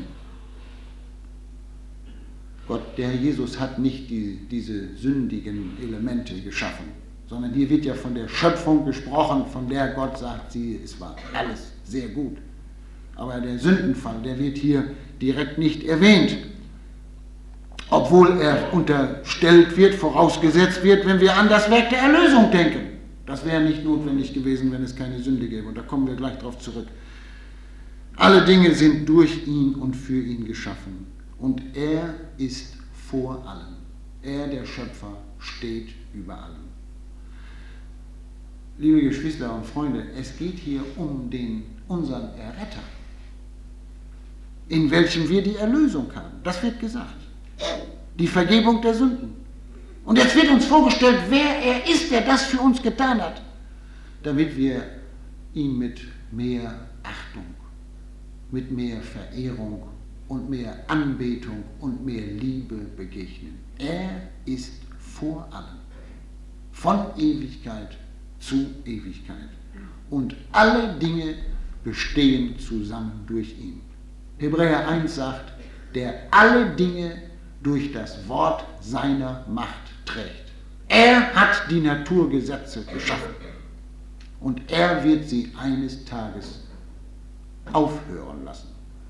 Gott, der Herr Jesus hat nicht diese sündigen Elemente geschaffen, sondern hier wird ja von der Schöpfung gesprochen, von der Gott sagt, es war alles sehr gut. Aber der Sündenfall, der wird hier direkt nicht erwähnt, obwohl er unterstellt wird, vorausgesetzt wird, wenn wir an das Werk der Erlösung denken. Das wäre nicht notwendig gewesen, wenn es keine Sünde gäbe, und da kommen wir gleich drauf zurück. Alle Dinge sind durch ihn und für ihn geschaffen. Und er ist vor allem. Er, der Schöpfer, steht über allem. Liebe Geschwister und Freunde, es geht hier um unseren Erretter, in welchem wir die Erlösung haben. Das wird gesagt. Die Vergebung der Sünden. Und jetzt wird uns vorgestellt, wer er ist, der das für uns getan hat, damit wir ihm mit mehr Achtung, mit mehr Verehrung und mehr Anbetung und mehr Liebe begegnen. Er ist vor allem, von Ewigkeit zu Ewigkeit. Und alle Dinge bestehen zusammen durch ihn. Hebräer 1 sagt, der alle Dinge durch das Wort seiner Macht trägt. Er hat die Naturgesetze geschaffen und er wird sie eines Tages aufhören lassen,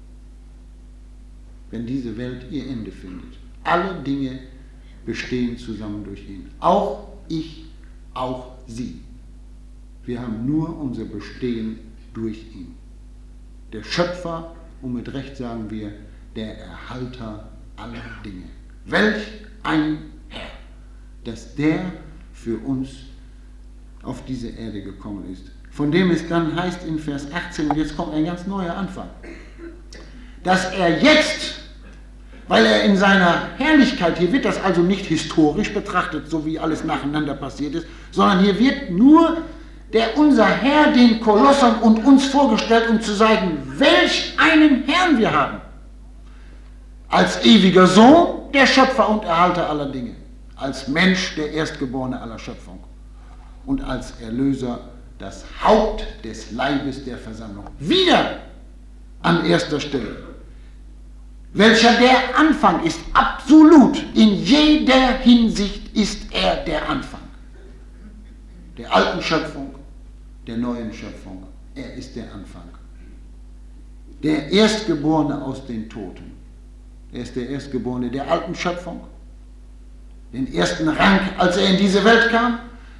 wenn diese Welt ihr Ende findet. Alle Dinge bestehen zusammen durch ihn. Auch ich, auch Sie. Wir haben nur unser Bestehen durch ihn. Der Schöpfer, und mit Recht sagen wir, der Erhalter aller Dinge. Welch ein Herr, dass der für uns auf diese Erde gekommen ist. Von dem es dann heißt in Vers 18, und jetzt kommt ein ganz neuer Anfang, dass er jetzt, weil er in seiner Herrlichkeit, hier wird das also nicht historisch betrachtet, so wie alles nacheinander passiert ist, sondern hier wird nur unser Herr den Kolossern und uns vorgestellt, um zu sagen, welch einen Herrn wir haben. Als ewiger Sohn, der Schöpfer und Erhalter aller Dinge. Als Mensch, der Erstgeborene aller Schöpfung. Und als Erlöser, das Haupt des Leibes der Versammlung. Wieder an erster Stelle. Welcher der Anfang ist, absolut, in jeder Hinsicht ist er der Anfang. Der alten Schöpfung, der neuen Schöpfung. Er ist der Anfang. Der Erstgeborene aus den Toten. Er ist der Erstgeborene der alten Schöpfung. Den ersten Rang, als er in diese Welt kam.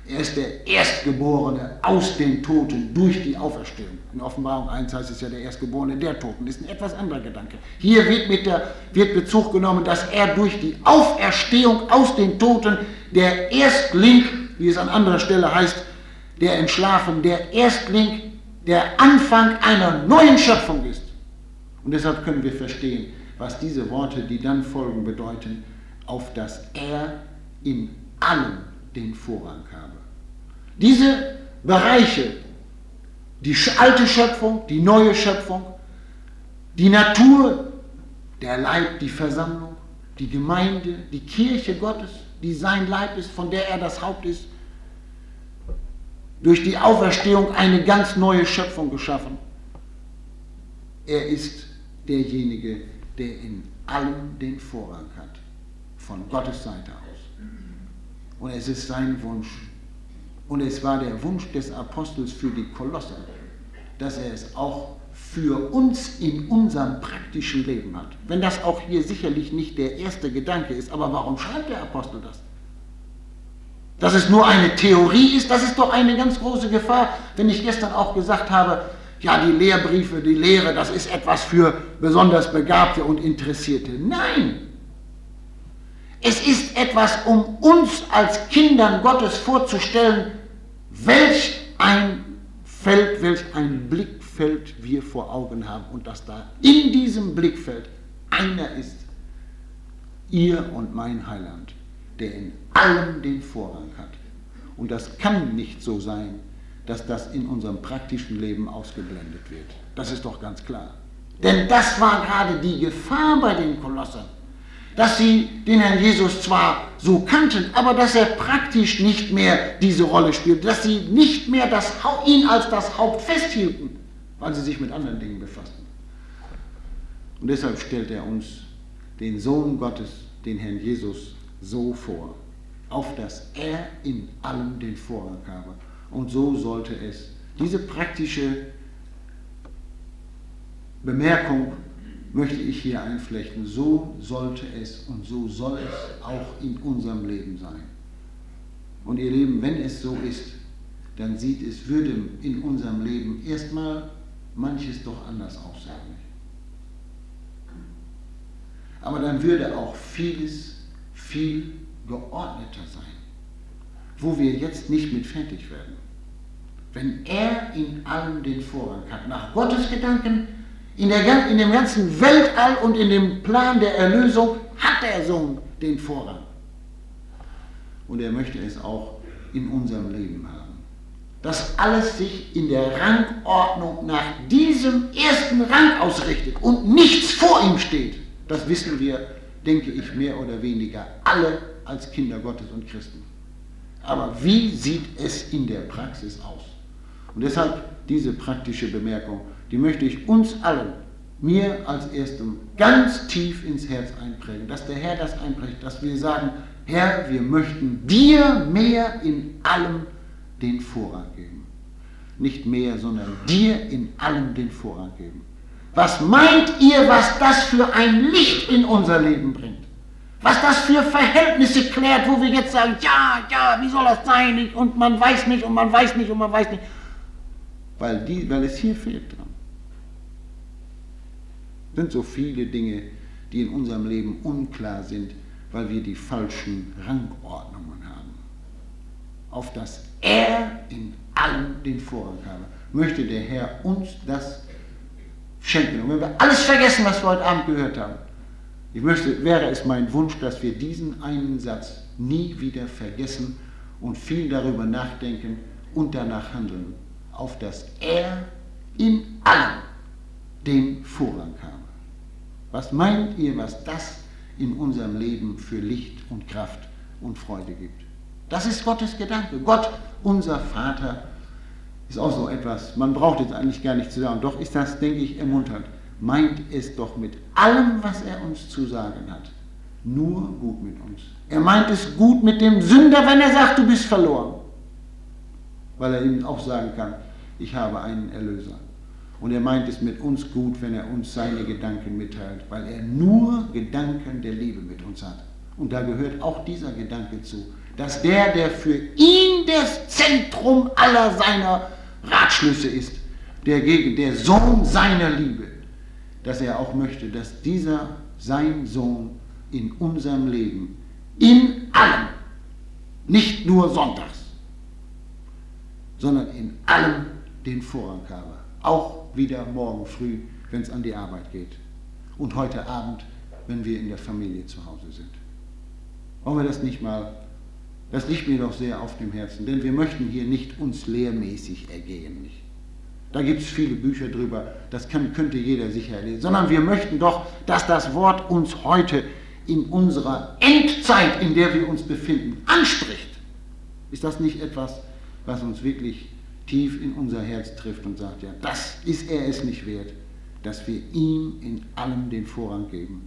Er ist der Erstgeborene aus den Toten durch die Auferstehung. In Offenbarung 1 heißt es ja der Erstgeborene der Toten. Das ist ein etwas anderer Gedanke. Hier wird Bezug genommen, dass er durch die Auferstehung aus den Toten der Erstling, wie es an anderer Stelle heißt, der Entschlafen, der Erstling, der Anfang einer neuen Schöpfung ist. Und deshalb können wir verstehen, was diese Worte, die dann folgen, bedeuten, auf dass er in allem den Vorrang habe. Diese Bereiche, die alte Schöpfung, die neue Schöpfung, die Natur, der Leib, die Versammlung, die Gemeinde, die Kirche Gottes, die sein Leib ist, von der er das Haupt ist, durch die Auferstehung eine ganz neue Schöpfung geschaffen. Er ist derjenige, der in allem den Vorrang hat, von Gottes Seite aus. Und es ist sein Wunsch, und es war der Wunsch des Apostels für die Kolosser, dass er es auch für uns in unserem praktischen Leben hat. Wenn das auch hier sicherlich nicht der erste Gedanke ist, aber warum schreibt der Apostel das? Dass es nur eine Theorie ist, das ist doch eine ganz große Gefahr, wenn ich gestern auch gesagt habe, ja, die Lehrbriefe, die Lehre, das ist etwas für besonders Begabte und Interessierte. Nein! Es ist etwas, um uns als Kindern Gottes vorzustellen, welch ein Feld, welch ein Blickfeld wir vor Augen haben und dass da in diesem Blickfeld einer ist, ihr und mein Heiland, der in allem den Vorrang hat. Und das kann nicht so sein, dass das in unserem praktischen Leben ausgeblendet wird. Das ist doch ganz klar. Denn das war gerade die Gefahr bei den Kolossern, dass sie den Herrn Jesus zwar so kannten, aber dass er praktisch nicht mehr diese Rolle spielt, dass sie nicht mehr ihn als das Haupt festhielten, weil sie sich mit anderen Dingen befassten. Und deshalb stellt er uns den Sohn Gottes, den Herrn Jesus, so vor, auf dass er in allem den Vorrang habe. Und so sollte es, diese praktische Bemerkung möchte ich hier einflechten, so sollte es und so soll es auch in unserem Leben sein. Und ihr Lieben, wenn es so ist, dann würde in unserem Leben erstmal manches doch anders aussehen. Aber dann würde auch vieles viel geordneter sein, wo wir jetzt nicht mit fertig werden. Wenn er in allem den Vorrang hat, nach Gottes Gedanken, in dem ganzen Weltall und in dem Plan der Erlösung hat der Sohn den Vorrang. Und er möchte es auch in unserem Leben haben. Dass alles sich in der Rangordnung nach diesem ersten Rang ausrichtet und nichts vor ihm steht, das wissen wir, denke ich, mehr oder weniger alle als Kinder Gottes und Christen. Aber wie sieht es in der Praxis aus? Und deshalb diese praktische Bemerkung, die möchte ich uns allen, mir als Erstem, ganz tief ins Herz einprägen, dass der Herr das einprägt, dass wir sagen, Herr, wir möchten dir mehr in allem den Vorrang geben. Nicht mehr, sondern dir in allem den Vorrang geben. Was meint ihr, was das für ein Licht in unser Leben bringt? Was das für Verhältnisse klärt, wo wir jetzt sagen, ja, wie soll das sein? Und man weiß nicht und man weiß nicht und man weiß nicht. Weil es hier fehlt dran. Es sind so viele Dinge, die in unserem Leben unklar sind, weil wir die falschen Rangordnungen haben. Auf dass er in allem den Vorrang habe, möchte der Herr uns das schenken. Und wenn wir alles vergessen, was wir heute Abend gehört haben, wäre es mein Wunsch, dass wir diesen einen Satz nie wieder vergessen und viel darüber nachdenken und danach handeln, auf dass er in allem den Vorrang habe. Was meint ihr, was das in unserem Leben für Licht und Kraft und Freude gibt? Das ist Gottes Gedanke. Gott, unser Vater, ist auch so etwas, man braucht jetzt eigentlich gar nicht zu sagen, doch ist das, denke ich, ermunternd. Meint es doch mit allem, was er uns zu sagen hat, nur gut mit uns. Er meint es gut mit dem Sünder, wenn er sagt, du bist verloren. Weil er ihm auch sagen kann, ich habe einen Erlöser. Und er meint es mit uns gut, wenn er uns seine Gedanken mitteilt, weil er nur Gedanken der Liebe mit uns hat. Und da gehört auch dieser Gedanke zu, dass der für ihn das Zentrum aller seiner Ratschlüsse ist, der Sohn seiner Liebe, dass er auch möchte, dass dieser, sein Sohn, in unserem Leben, in allem, nicht nur sonntags, sondern in allem den Vorrang habe. Auch wieder morgen früh, wenn es an die Arbeit geht. Und heute Abend, wenn wir in der Familie zu Hause sind. Wollen wir das nicht mal, das liegt mir doch sehr auf dem Herzen, denn wir möchten hier nicht uns lehrmäßig ergehen. Nicht? Da gibt es viele Bücher drüber, das könnte jeder sicher lesen, sondern wir möchten doch, dass das Wort uns heute in unserer Endzeit, in der wir uns befinden, anspricht. Ist das nicht etwas, was uns wirklich tief in unser Herz trifft und sagt, ja, das ist er es nicht wert, dass wir ihm in allem den Vorrang geben.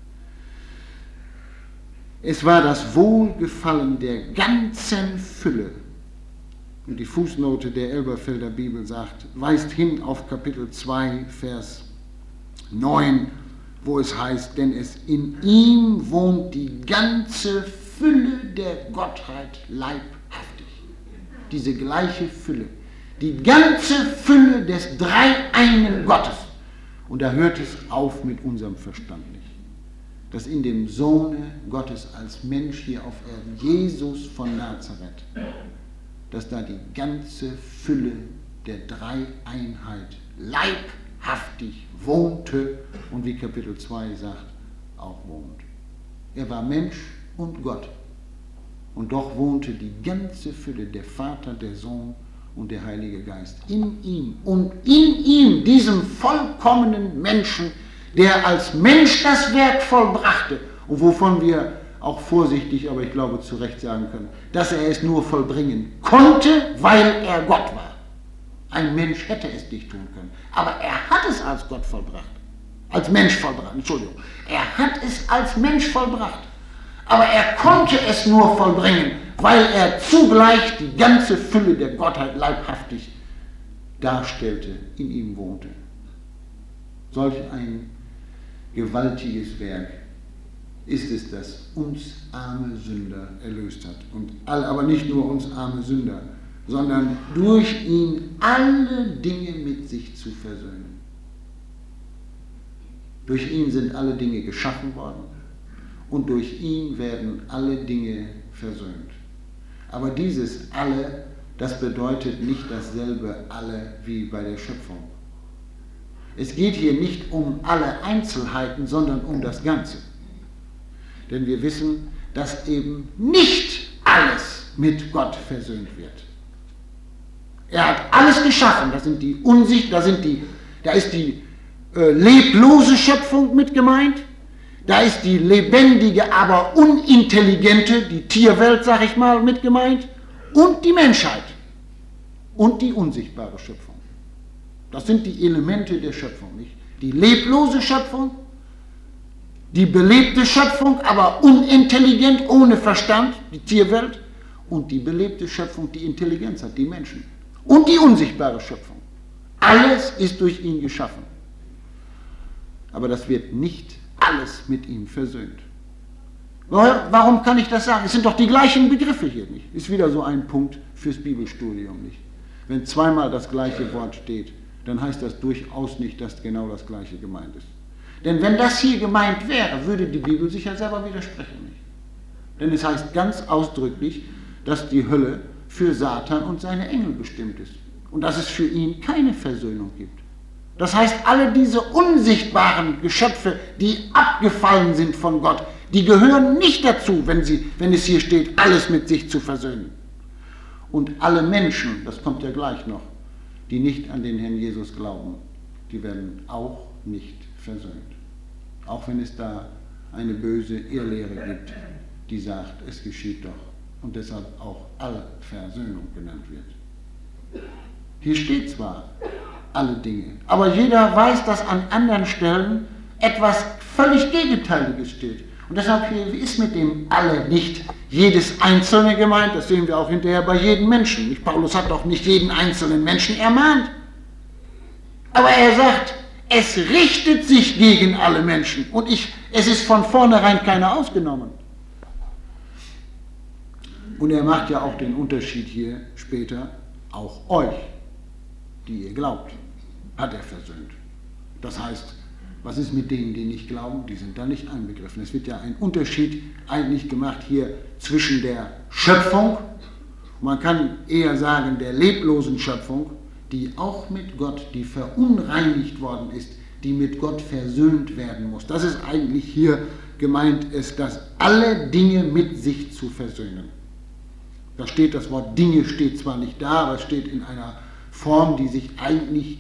Es war das Wohlgefallen der ganzen Fülle. Und die Fußnote der Elberfelder Bibel sagt, weist hin auf Kapitel 2, Vers 9, wo es heißt, denn es in ihm wohnt die ganze Fülle der Gottheit leibhaftig. Diese gleiche Fülle, die ganze Fülle des Dreieinen Gottes. Und da hört es auf mit unserem Verstand nicht. Dass in dem Sohne Gottes als Mensch hier auf Erden, Jesus von Nazareth, dass da die ganze Fülle der Dreieinheit leibhaftig wohnte und wie Kapitel 2 sagt, auch wohnt. Er war Mensch und Gott und doch wohnte die ganze Fülle, der Vater, der Sohn und der Heilige Geist in ihm und in ihm, diesem vollkommenen Menschen, der als Mensch das Werk vollbrachte und wovon wir auch vorsichtig, aber ich glaube zu Recht sagen können, dass er es nur vollbringen konnte, weil er Gott war. Ein Mensch hätte es nicht tun können, aber er hat es als Gott vollbracht, als Mensch vollbracht, Entschuldigung. Er hat es als Mensch vollbracht, aber er konnte es nur vollbringen, weil er zugleich die ganze Fülle der Gottheit leibhaftig darstellte, in ihm wohnte. Solch ein gewaltiges Werk ist es, das uns arme Sünder erlöst hat. Aber nicht nur uns arme Sünder, sondern durch ihn alle Dinge mit sich zu versöhnen. Durch ihn sind alle Dinge geschaffen worden und durch ihn werden alle Dinge versöhnt. Aber dieses alle, das bedeutet nicht dasselbe alle wie bei der Schöpfung. Es geht hier nicht um alle Einzelheiten, sondern um das Ganze. Denn wir wissen, dass eben nicht alles mit Gott versöhnt wird. Er hat alles geschaffen, da ist die leblose Schöpfung mit gemeint, da ist die lebendige, aber unintelligente, die Tierwelt, sag ich mal, mit gemeint, und die Menschheit und die unsichtbare Schöpfung. Das sind die Elemente der Schöpfung, nicht? Die leblose Schöpfung, die belebte Schöpfung, aber unintelligent, ohne Verstand, die Tierwelt, und die belebte Schöpfung, die Intelligenz hat, die Menschen. Und die unsichtbare Schöpfung. Alles ist durch ihn geschaffen. Aber das wird nicht alles mit ihm versöhnt. Warum kann ich das sagen? Es sind doch die gleichen Begriffe hier nicht. Ist wieder so ein Punkt fürs Bibelstudium nicht. Wenn zweimal das gleiche Wort steht, dann heißt das durchaus nicht, dass genau das gleiche gemeint ist. Denn wenn das hier gemeint wäre, würde die Bibel sich ja selber widersprechen. Nicht? Denn es heißt ganz ausdrücklich, dass die Hölle für Satan und seine Engel bestimmt ist und dass es für ihn keine Versöhnung gibt. Das heißt, alle diese unsichtbaren Geschöpfe, die abgefallen sind von Gott, die gehören nicht dazu, wenn es hier steht, alles mit sich zu versöhnen. Und alle Menschen, das kommt ja gleich noch, die nicht an den Herrn Jesus glauben, die werden auch nicht versöhnt. Auch wenn es da eine böse Irrlehre gibt, die sagt, es geschieht doch und deshalb auch Allversöhnung genannt wird. Hier steht zwar alle Dinge, aber jeder weiß, dass an anderen Stellen etwas völlig Gegenteiliges steht. Und deshalb hier ist mit dem alle nicht jedes Einzelne gemeint, das sehen wir auch hinterher bei jedem Menschen. Paulus hat doch nicht jeden einzelnen Menschen ermahnt. Aber er sagt, es richtet sich gegen alle Menschen und es ist von vornherein keiner ausgenommen. Und er macht ja auch den Unterschied hier später, auch euch, die ihr glaubt, hat er versöhnt. Das heißt, was ist mit denen, die nicht glauben? Die sind da nicht einbegriffen. Es wird ja ein Unterschied eigentlich gemacht hier zwischen der Schöpfung, man kann eher sagen der leblosen Schöpfung, die auch mit Gott, die verunreinigt worden ist, die mit Gott versöhnt werden muss. Das ist eigentlich hier gemeint, ist, dass alle Dinge mit sich zu versöhnen. Da steht das Wort Dinge, steht zwar nicht da, aber es steht in einer Form, die sich eigentlich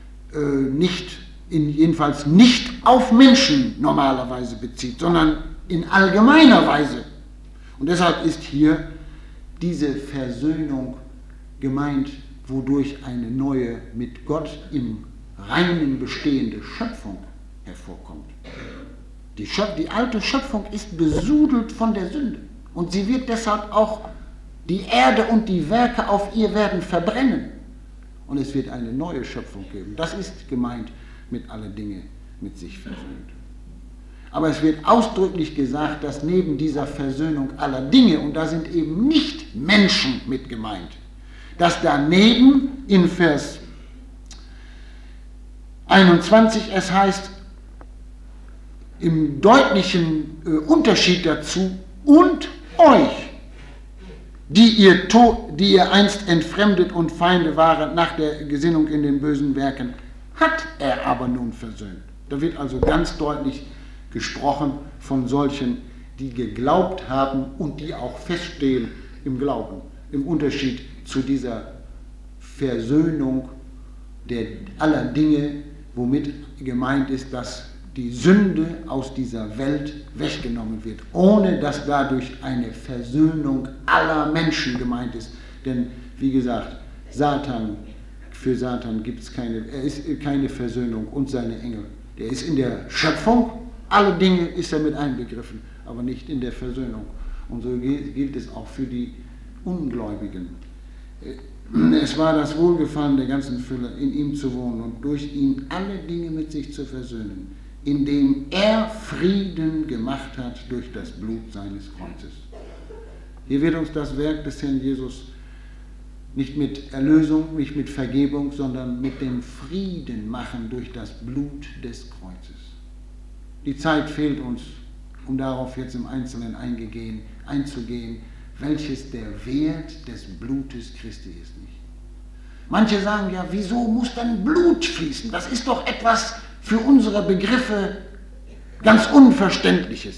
jedenfalls nicht auf Menschen normalerweise bezieht, sondern in allgemeiner Weise. Und deshalb ist hier diese Versöhnung gemeint, wodurch eine neue, mit Gott im Reinen bestehende Schöpfung hervorkommt. Die alte Schöpfung ist besudelt von der Sünde und sie wird deshalb auch, die Erde und die Werke auf ihr werden verbrennen und es wird eine neue Schöpfung geben. Das ist gemeint mit alle Dinge mit sich versöhnt. Aber es wird ausdrücklich gesagt, dass neben dieser Versöhnung aller Dinge, und da sind eben nicht Menschen mit gemeint, dass daneben in Vers 21 es heißt, im deutlichen Unterschied dazu, und euch, die ihr einst entfremdet und Feinde waren nach der Gesinnung in den bösen Werken, hat er aber nun versöhnt. Da wird also ganz deutlich gesprochen von solchen, die geglaubt haben und die auch feststehen im Glauben, im Unterschied zu dieser Versöhnung aller Dinge, womit gemeint ist, dass die Sünde aus dieser Welt weggenommen wird, ohne dass dadurch eine Versöhnung aller Menschen gemeint ist. Denn, wie gesagt, für Satan gibt es keine Versöhnung und seine Engel. Der ist in der Schöpfung, alle Dinge ist er mit einbegriffen, aber nicht in der Versöhnung. Und so gilt es auch für die Ungläubigen. Es war das Wohlgefallen der ganzen Fülle, in ihm zu wohnen und durch ihn alle Dinge mit sich zu versöhnen, indem er Frieden gemacht hat durch das Blut seines Kreuzes. Hier wird uns das Werk des Herrn Jesus nicht mit Erlösung, nicht mit Vergebung, sondern mit dem Frieden machen durch das Blut des Kreuzes. Die Zeit fehlt uns, um darauf jetzt im Einzelnen einzugehen, welches der Wert des Blutes Christi ist nicht. Manche sagen ja, wieso muss dann Blut fließen? Das ist doch etwas für unsere Begriffe ganz Unverständliches.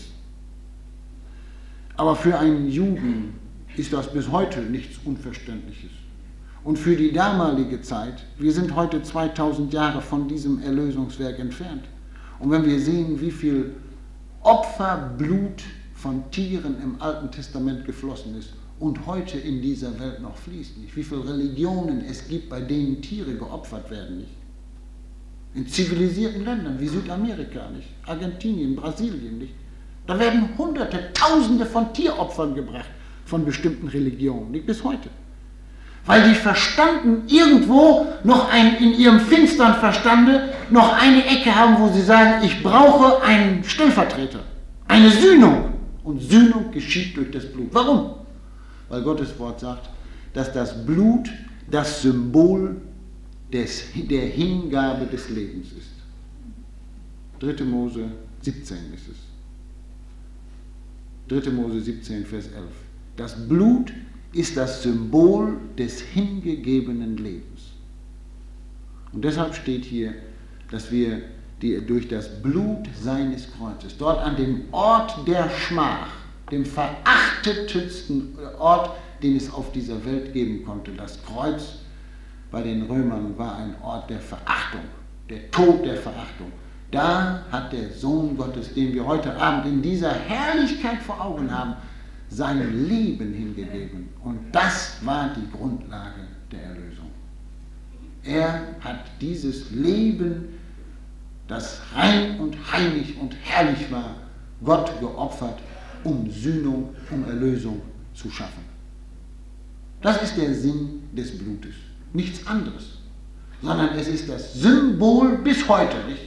Aber für einen Juden ist das bis heute nichts Unverständliches. Und für die damalige Zeit, wir sind heute 2000 Jahre von diesem Erlösungswerk entfernt. Und wenn wir sehen, wie viel Opferblut von Tieren im Alten Testament geflossen ist und heute in dieser Welt noch fließt, nicht? Wie viele Religionen es gibt, bei denen Tiere geopfert werden, nicht? In zivilisierten Ländern wie Südamerika, nicht? Argentinien, Brasilien, nicht? Da werden Hunderte, Tausende von Tieropfern gebracht von bestimmten Religionen, nicht? Bis heute. Weil die Verstanden irgendwo noch in ihrem finstern Verstande noch eine Ecke haben, wo sie sagen, ich brauche einen Stellvertreter, eine Sühnung. Und Sühnung geschieht durch das Blut. Warum? Weil Gottes Wort sagt, dass das Blut das Symbol der Hingabe des Lebens ist. 3. Mose 17 ist es. 3. Mose 17, Vers 11. Das Blut ist das Symbol des hingegebenen Lebens. Und deshalb steht hier, dass wir durch das Blut seines Kreuzes, dort an dem Ort der Schmach, dem verachtetsten Ort, den es auf dieser Welt geben konnte, das Kreuz bei den Römern war ein Ort der Verachtung, der Tod der Verachtung. Da hat der Sohn Gottes, den wir heute Abend in dieser Herrlichkeit vor Augen haben, sein Leben hingegeben. Und das war die Grundlage der Erlösung. Er hat dieses Leben, das rein und heilig und herrlich war, Gott geopfert, um Sühnung, um Erlösung zu schaffen. Das ist der Sinn des Blutes. Nichts anderes. Sondern es ist das Symbol bis heute, nicht?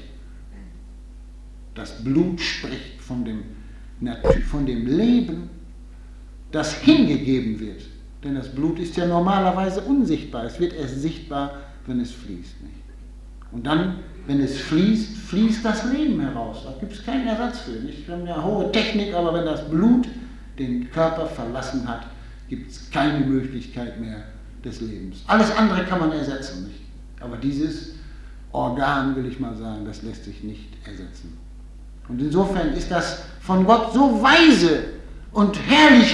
Das Blut spricht von dem Leben, das hingegeben wird. Denn das Blut ist ja normalerweise unsichtbar. Es wird erst sichtbar, wenn es fließt. Nicht? Und dann, wenn es fließt, fließt das Leben heraus. Da gibt es keinen Ersatz für. Nicht? Wir haben ja hohe Technik, aber wenn das Blut den Körper verlassen hat, gibt es keine Möglichkeit mehr des Lebens. Alles andere kann man ersetzen. Nicht? Aber dieses Organ, will ich mal sagen, das lässt sich nicht ersetzen. Und insofern ist das von Gott so weise und herrlich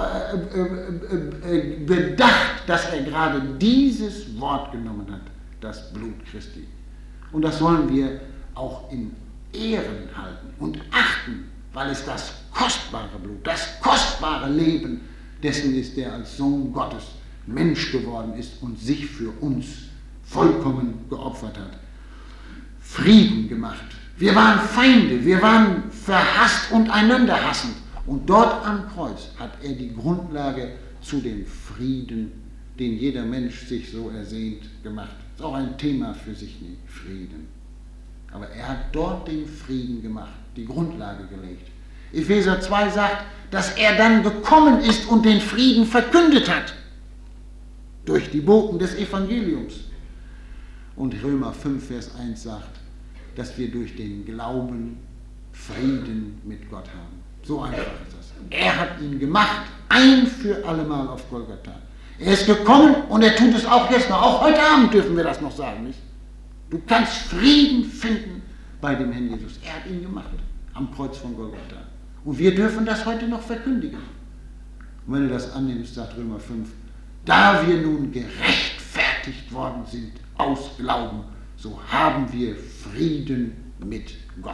bedacht, dass er gerade dieses Wort genommen hat, das Blut Christi. Und das sollen wir auch in Ehren halten und achten, weil es das kostbare Blut, das kostbare Leben dessen ist, der als Sohn Gottes Mensch geworden ist und sich für uns vollkommen geopfert hat. Frieden gemacht. Wir waren Feinde, wir waren verhasst und einander hassend. Und dort am Kreuz hat er die Grundlage zu dem Frieden, den jeder Mensch sich so ersehnt, gemacht. Das ist auch ein Thema für sich, nicht? Frieden. Aber er hat dort den Frieden gemacht, die Grundlage gelegt. Epheser 2 sagt, dass er dann gekommen ist und den Frieden verkündet hat. Durch die Boten des Evangeliums. Und Römer 5, Vers 1 sagt, dass wir durch den Glauben Frieden mit Gott haben. So einfach ist das. Er hat ihn gemacht, ein für allemal auf Golgatha. Er ist gekommen und er tut es auch jetzt noch. Auch heute Abend dürfen wir das noch sagen, nicht? Du kannst Frieden finden bei dem Herrn Jesus. Er hat ihn gemacht, am Kreuz von Golgatha. Und wir dürfen das heute noch verkündigen. Und wenn du das annimmst, sagt Römer 5, da wir nun gerechtfertigt worden sind aus Glauben, so haben wir Frieden mit Gott.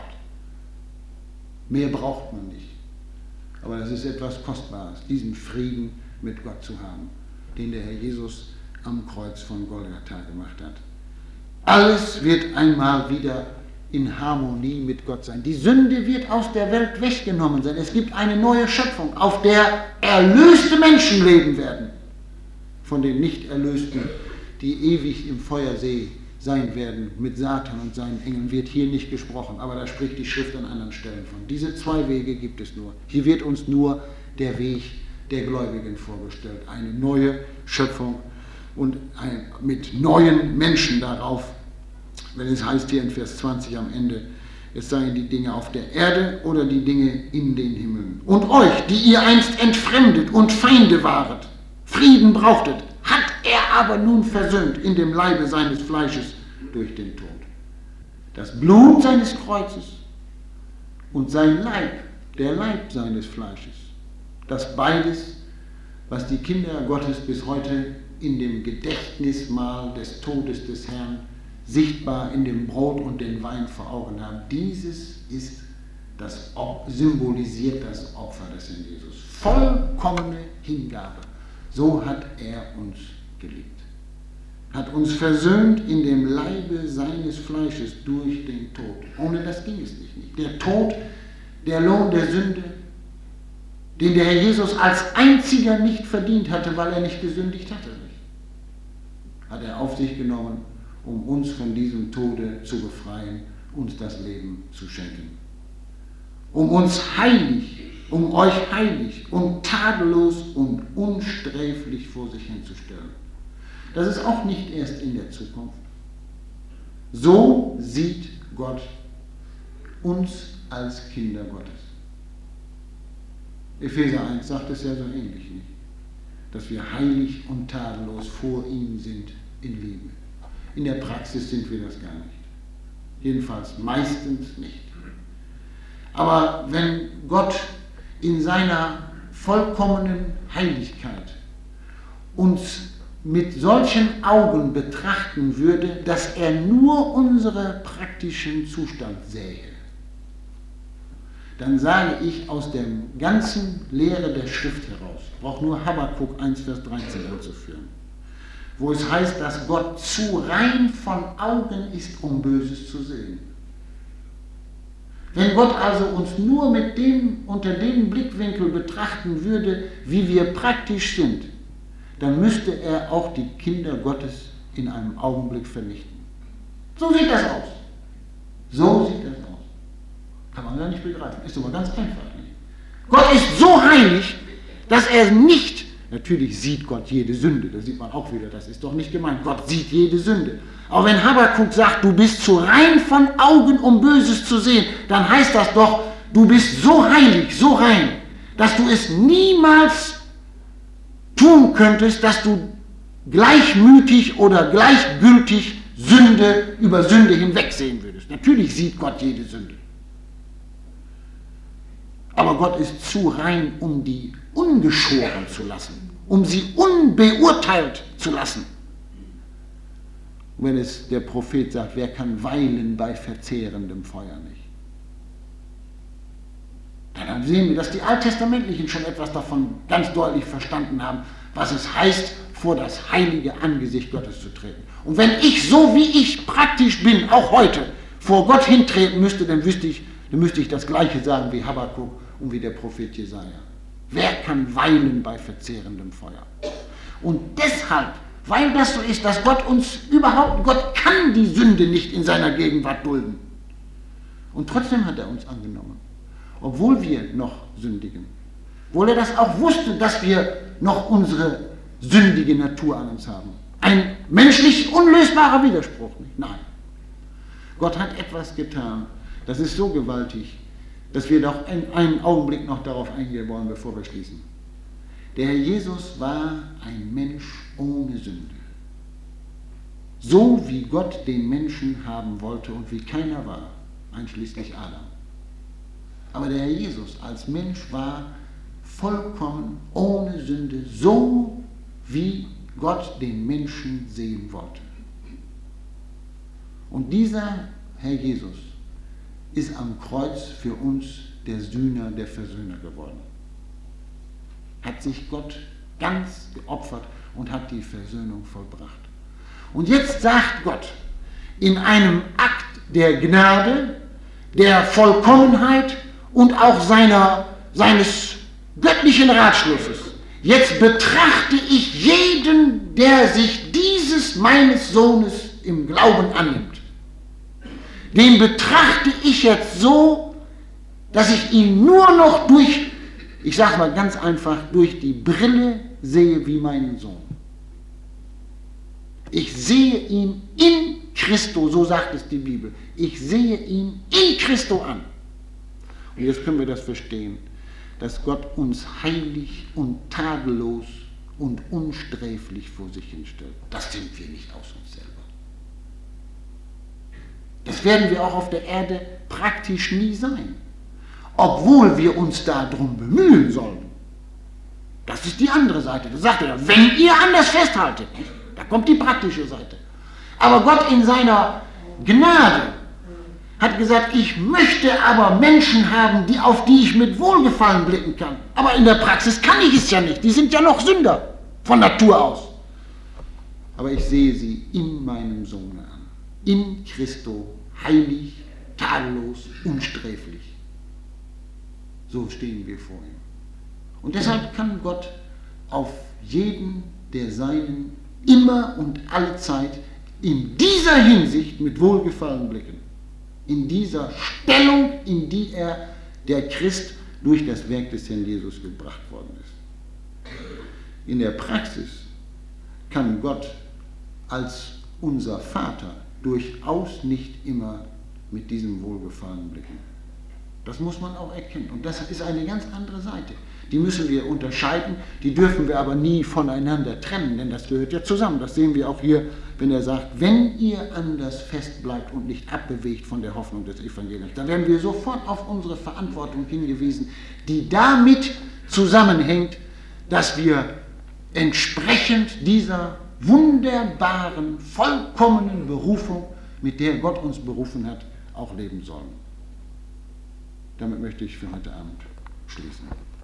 Mehr braucht man nicht. Aber das ist etwas Kostbares, diesen Frieden mit Gott zu haben, den der Herr Jesus am Kreuz von Golgatha gemacht hat. Alles wird einmal wieder in Harmonie mit Gott sein. Die Sünde wird aus der Welt weggenommen sein. Es gibt eine neue Schöpfung, auf der erlöste Menschen leben werden. Von den Nicht-Erlösten, die ewig im Feuersee sein werden, mit Satan und seinen Engeln, wird hier nicht gesprochen, aber da spricht die Schrift an anderen Stellen von. Diese zwei Wege gibt es nur. Hier wird uns nur der Weg der Gläubigen vorgestellt. Eine neue Schöpfung und mit neuen Menschen darauf, wenn es heißt hier in Vers 20 am Ende, es seien die Dinge auf der Erde oder die Dinge in den Himmeln. Und euch, die ihr einst entfremdet und Feinde waret, Frieden brauchtet, hat er aber nun versöhnt in dem Leibe seines Fleisches durch den Tod. Das Blut seines Kreuzes und sein Leib, der Leib seines Fleisches, das beides, was die Kinder Gottes bis heute in dem Gedächtnismahl des Todes des Herrn sichtbar in dem Brot und dem Wein vor Augen haben, dieses symbolisiert das Opfer des Herrn Jesus. Vollkommene Hingabe. So hat er uns geliebt. Hat uns versöhnt in dem Leibe seines Fleisches durch den Tod. Ohne das ging es nicht. Der Tod, der Lohn der Sünde, den der Herr Jesus als einziger nicht verdient hatte, weil er nicht gesündigt hatte, hat er auf sich genommen, um uns von diesem Tode zu befreien, uns das Leben zu schenken. Um uns heilig, um euch heilig und tadellos und unsträflich vor sich hinzustellen. Das ist auch nicht erst in der Zukunft. So sieht Gott uns als Kinder Gottes. Epheser 1 sagt es ja so ähnlich, nicht? Dass wir heilig und tadellos vor ihm sind in Liebe. In der Praxis sind wir das gar nicht. Jedenfalls meistens nicht. Aber wenn Gott in seiner vollkommenen Heiligkeit uns mit solchen Augen betrachten würde, dass er nur unseren praktischen Zustand sähe, dann sage ich aus der ganzen Lehre der Schrift heraus, ich brauche nur Habakuk 1, Vers 13 anzuführen, wo es heißt, dass Gott zu rein von Augen ist, um Böses zu sehen. Wenn Gott also uns nur unter dem Blickwinkel betrachten würde, wie wir praktisch sind, dann müsste er auch die Kinder Gottes in einem Augenblick vernichten. So sieht das aus. So sieht das aus. Kann man gar nicht begreifen. Ist aber ganz einfach. Nicht? Gott ist so heilig, dass er nicht, natürlich sieht Gott jede Sünde, da sieht man auch wieder, das ist doch nicht gemeint, Gott sieht jede Sünde. Aber wenn Habakuk sagt, du bist zu rein von Augen, um Böses zu sehen, dann heißt das doch, du bist so heilig, so rein, dass du es niemals tun könntest, dass du gleichmütig oder gleichgültig Sünde über Sünde hinwegsehen würdest. Natürlich sieht Gott jede Sünde. Aber Gott ist zu rein, um die ungeschoren zu lassen, um sie unbeurteilt zu lassen. Wenn es der Prophet sagt, wer kann weilen bei verzehrendem Feuer nicht? Dann sehen wir, dass die Alttestamentlichen schon etwas davon ganz deutlich verstanden haben, was es heißt, vor das heilige Angesicht Gottes zu treten. Und wenn ich, so wie ich praktisch bin, auch heute, vor Gott hintreten müsste, dann müsste ich das Gleiche sagen wie Habakuk und wie der Prophet Jesaja. Wer kann weilen bei verzehrendem Feuer? Und deshalb, weil das so ist, dass Gott kann die Sünde nicht in seiner Gegenwart dulden. Und trotzdem hat er uns angenommen, obwohl wir noch sündigen. Obwohl er das auch wusste, dass wir noch unsere sündige Natur an uns haben. Ein menschlich unlösbarer Widerspruch, nicht? Nein. Gott hat etwas getan, das ist so gewaltig, dass wir doch einen Augenblick noch darauf eingehen wollen, bevor wir schließen. Der Herr Jesus war ein Mensch ohne Sünde. So wie Gott den Menschen haben wollte und wie keiner war, einschließlich Adam. Aber der Herr Jesus als Mensch war vollkommen ohne Sünde, so wie Gott den Menschen sehen wollte. Und dieser Herr Jesus ist am Kreuz für uns der Sühner, der Versöhner geworden. Hat sich Gott ganz geopfert und hat die Versöhnung vollbracht. Und jetzt sagt Gott in einem Akt der Gnade, der Vollkommenheit und auch seines göttlichen Ratschlusses: Jetzt betrachte ich jeden, der sich dieses meines Sohnes im Glauben annimmt. Den betrachte ich jetzt so, dass ich ihn nur noch ich sage mal ganz einfach, durch die Brille sehe wie meinen Sohn. Ich sehe ihn in Christo, so sagt es die Bibel. Ich sehe ihn in Christo an. Und jetzt können wir das verstehen, dass Gott uns heilig und tadellos und unsträflich vor sich hinstellt. Das sind wir nicht aus uns selber. Das werden wir auch auf der Erde praktisch nie sein, obwohl wir uns darum bemühen sollen. Das ist die andere Seite. Das sagt er, wenn ihr an das festhaltet. Da kommt die praktische Seite. Aber Gott in seiner Gnade hat gesagt, ich möchte aber Menschen haben, auf die ich mit Wohlgefallen blicken kann. Aber in der Praxis kann ich es ja nicht. Die sind ja noch Sünder von Natur aus. Aber ich sehe sie in meinem Sohne an. In Christo, heilig, tadellos, unsträflich. So stehen wir vor ihm. Und deshalb kann Gott auf jeden der Seinen immer und alle Zeit in dieser Hinsicht mit Wohlgefallen blicken. In dieser Stellung, in die der Christ durch das Werk des Herrn Jesus gebracht worden ist. In der Praxis kann Gott als unser Vater durchaus nicht immer mit diesem Wohlgefallen blicken. Das muss man auch erkennen. Und das ist eine ganz andere Seite. Die müssen wir unterscheiden, die dürfen wir aber nie voneinander trennen, denn das gehört ja zusammen. Das sehen wir auch hier, wenn er sagt, wenn ihr anders fest bleibt und nicht abbewegt von der Hoffnung des Evangeliums, dann werden wir sofort auf unsere Verantwortung hingewiesen, die damit zusammenhängt, dass wir entsprechend dieser wunderbaren, vollkommenen Berufung, mit der Gott uns berufen hat, auch leben sollen. Damit möchte ich für heute Abend schließen.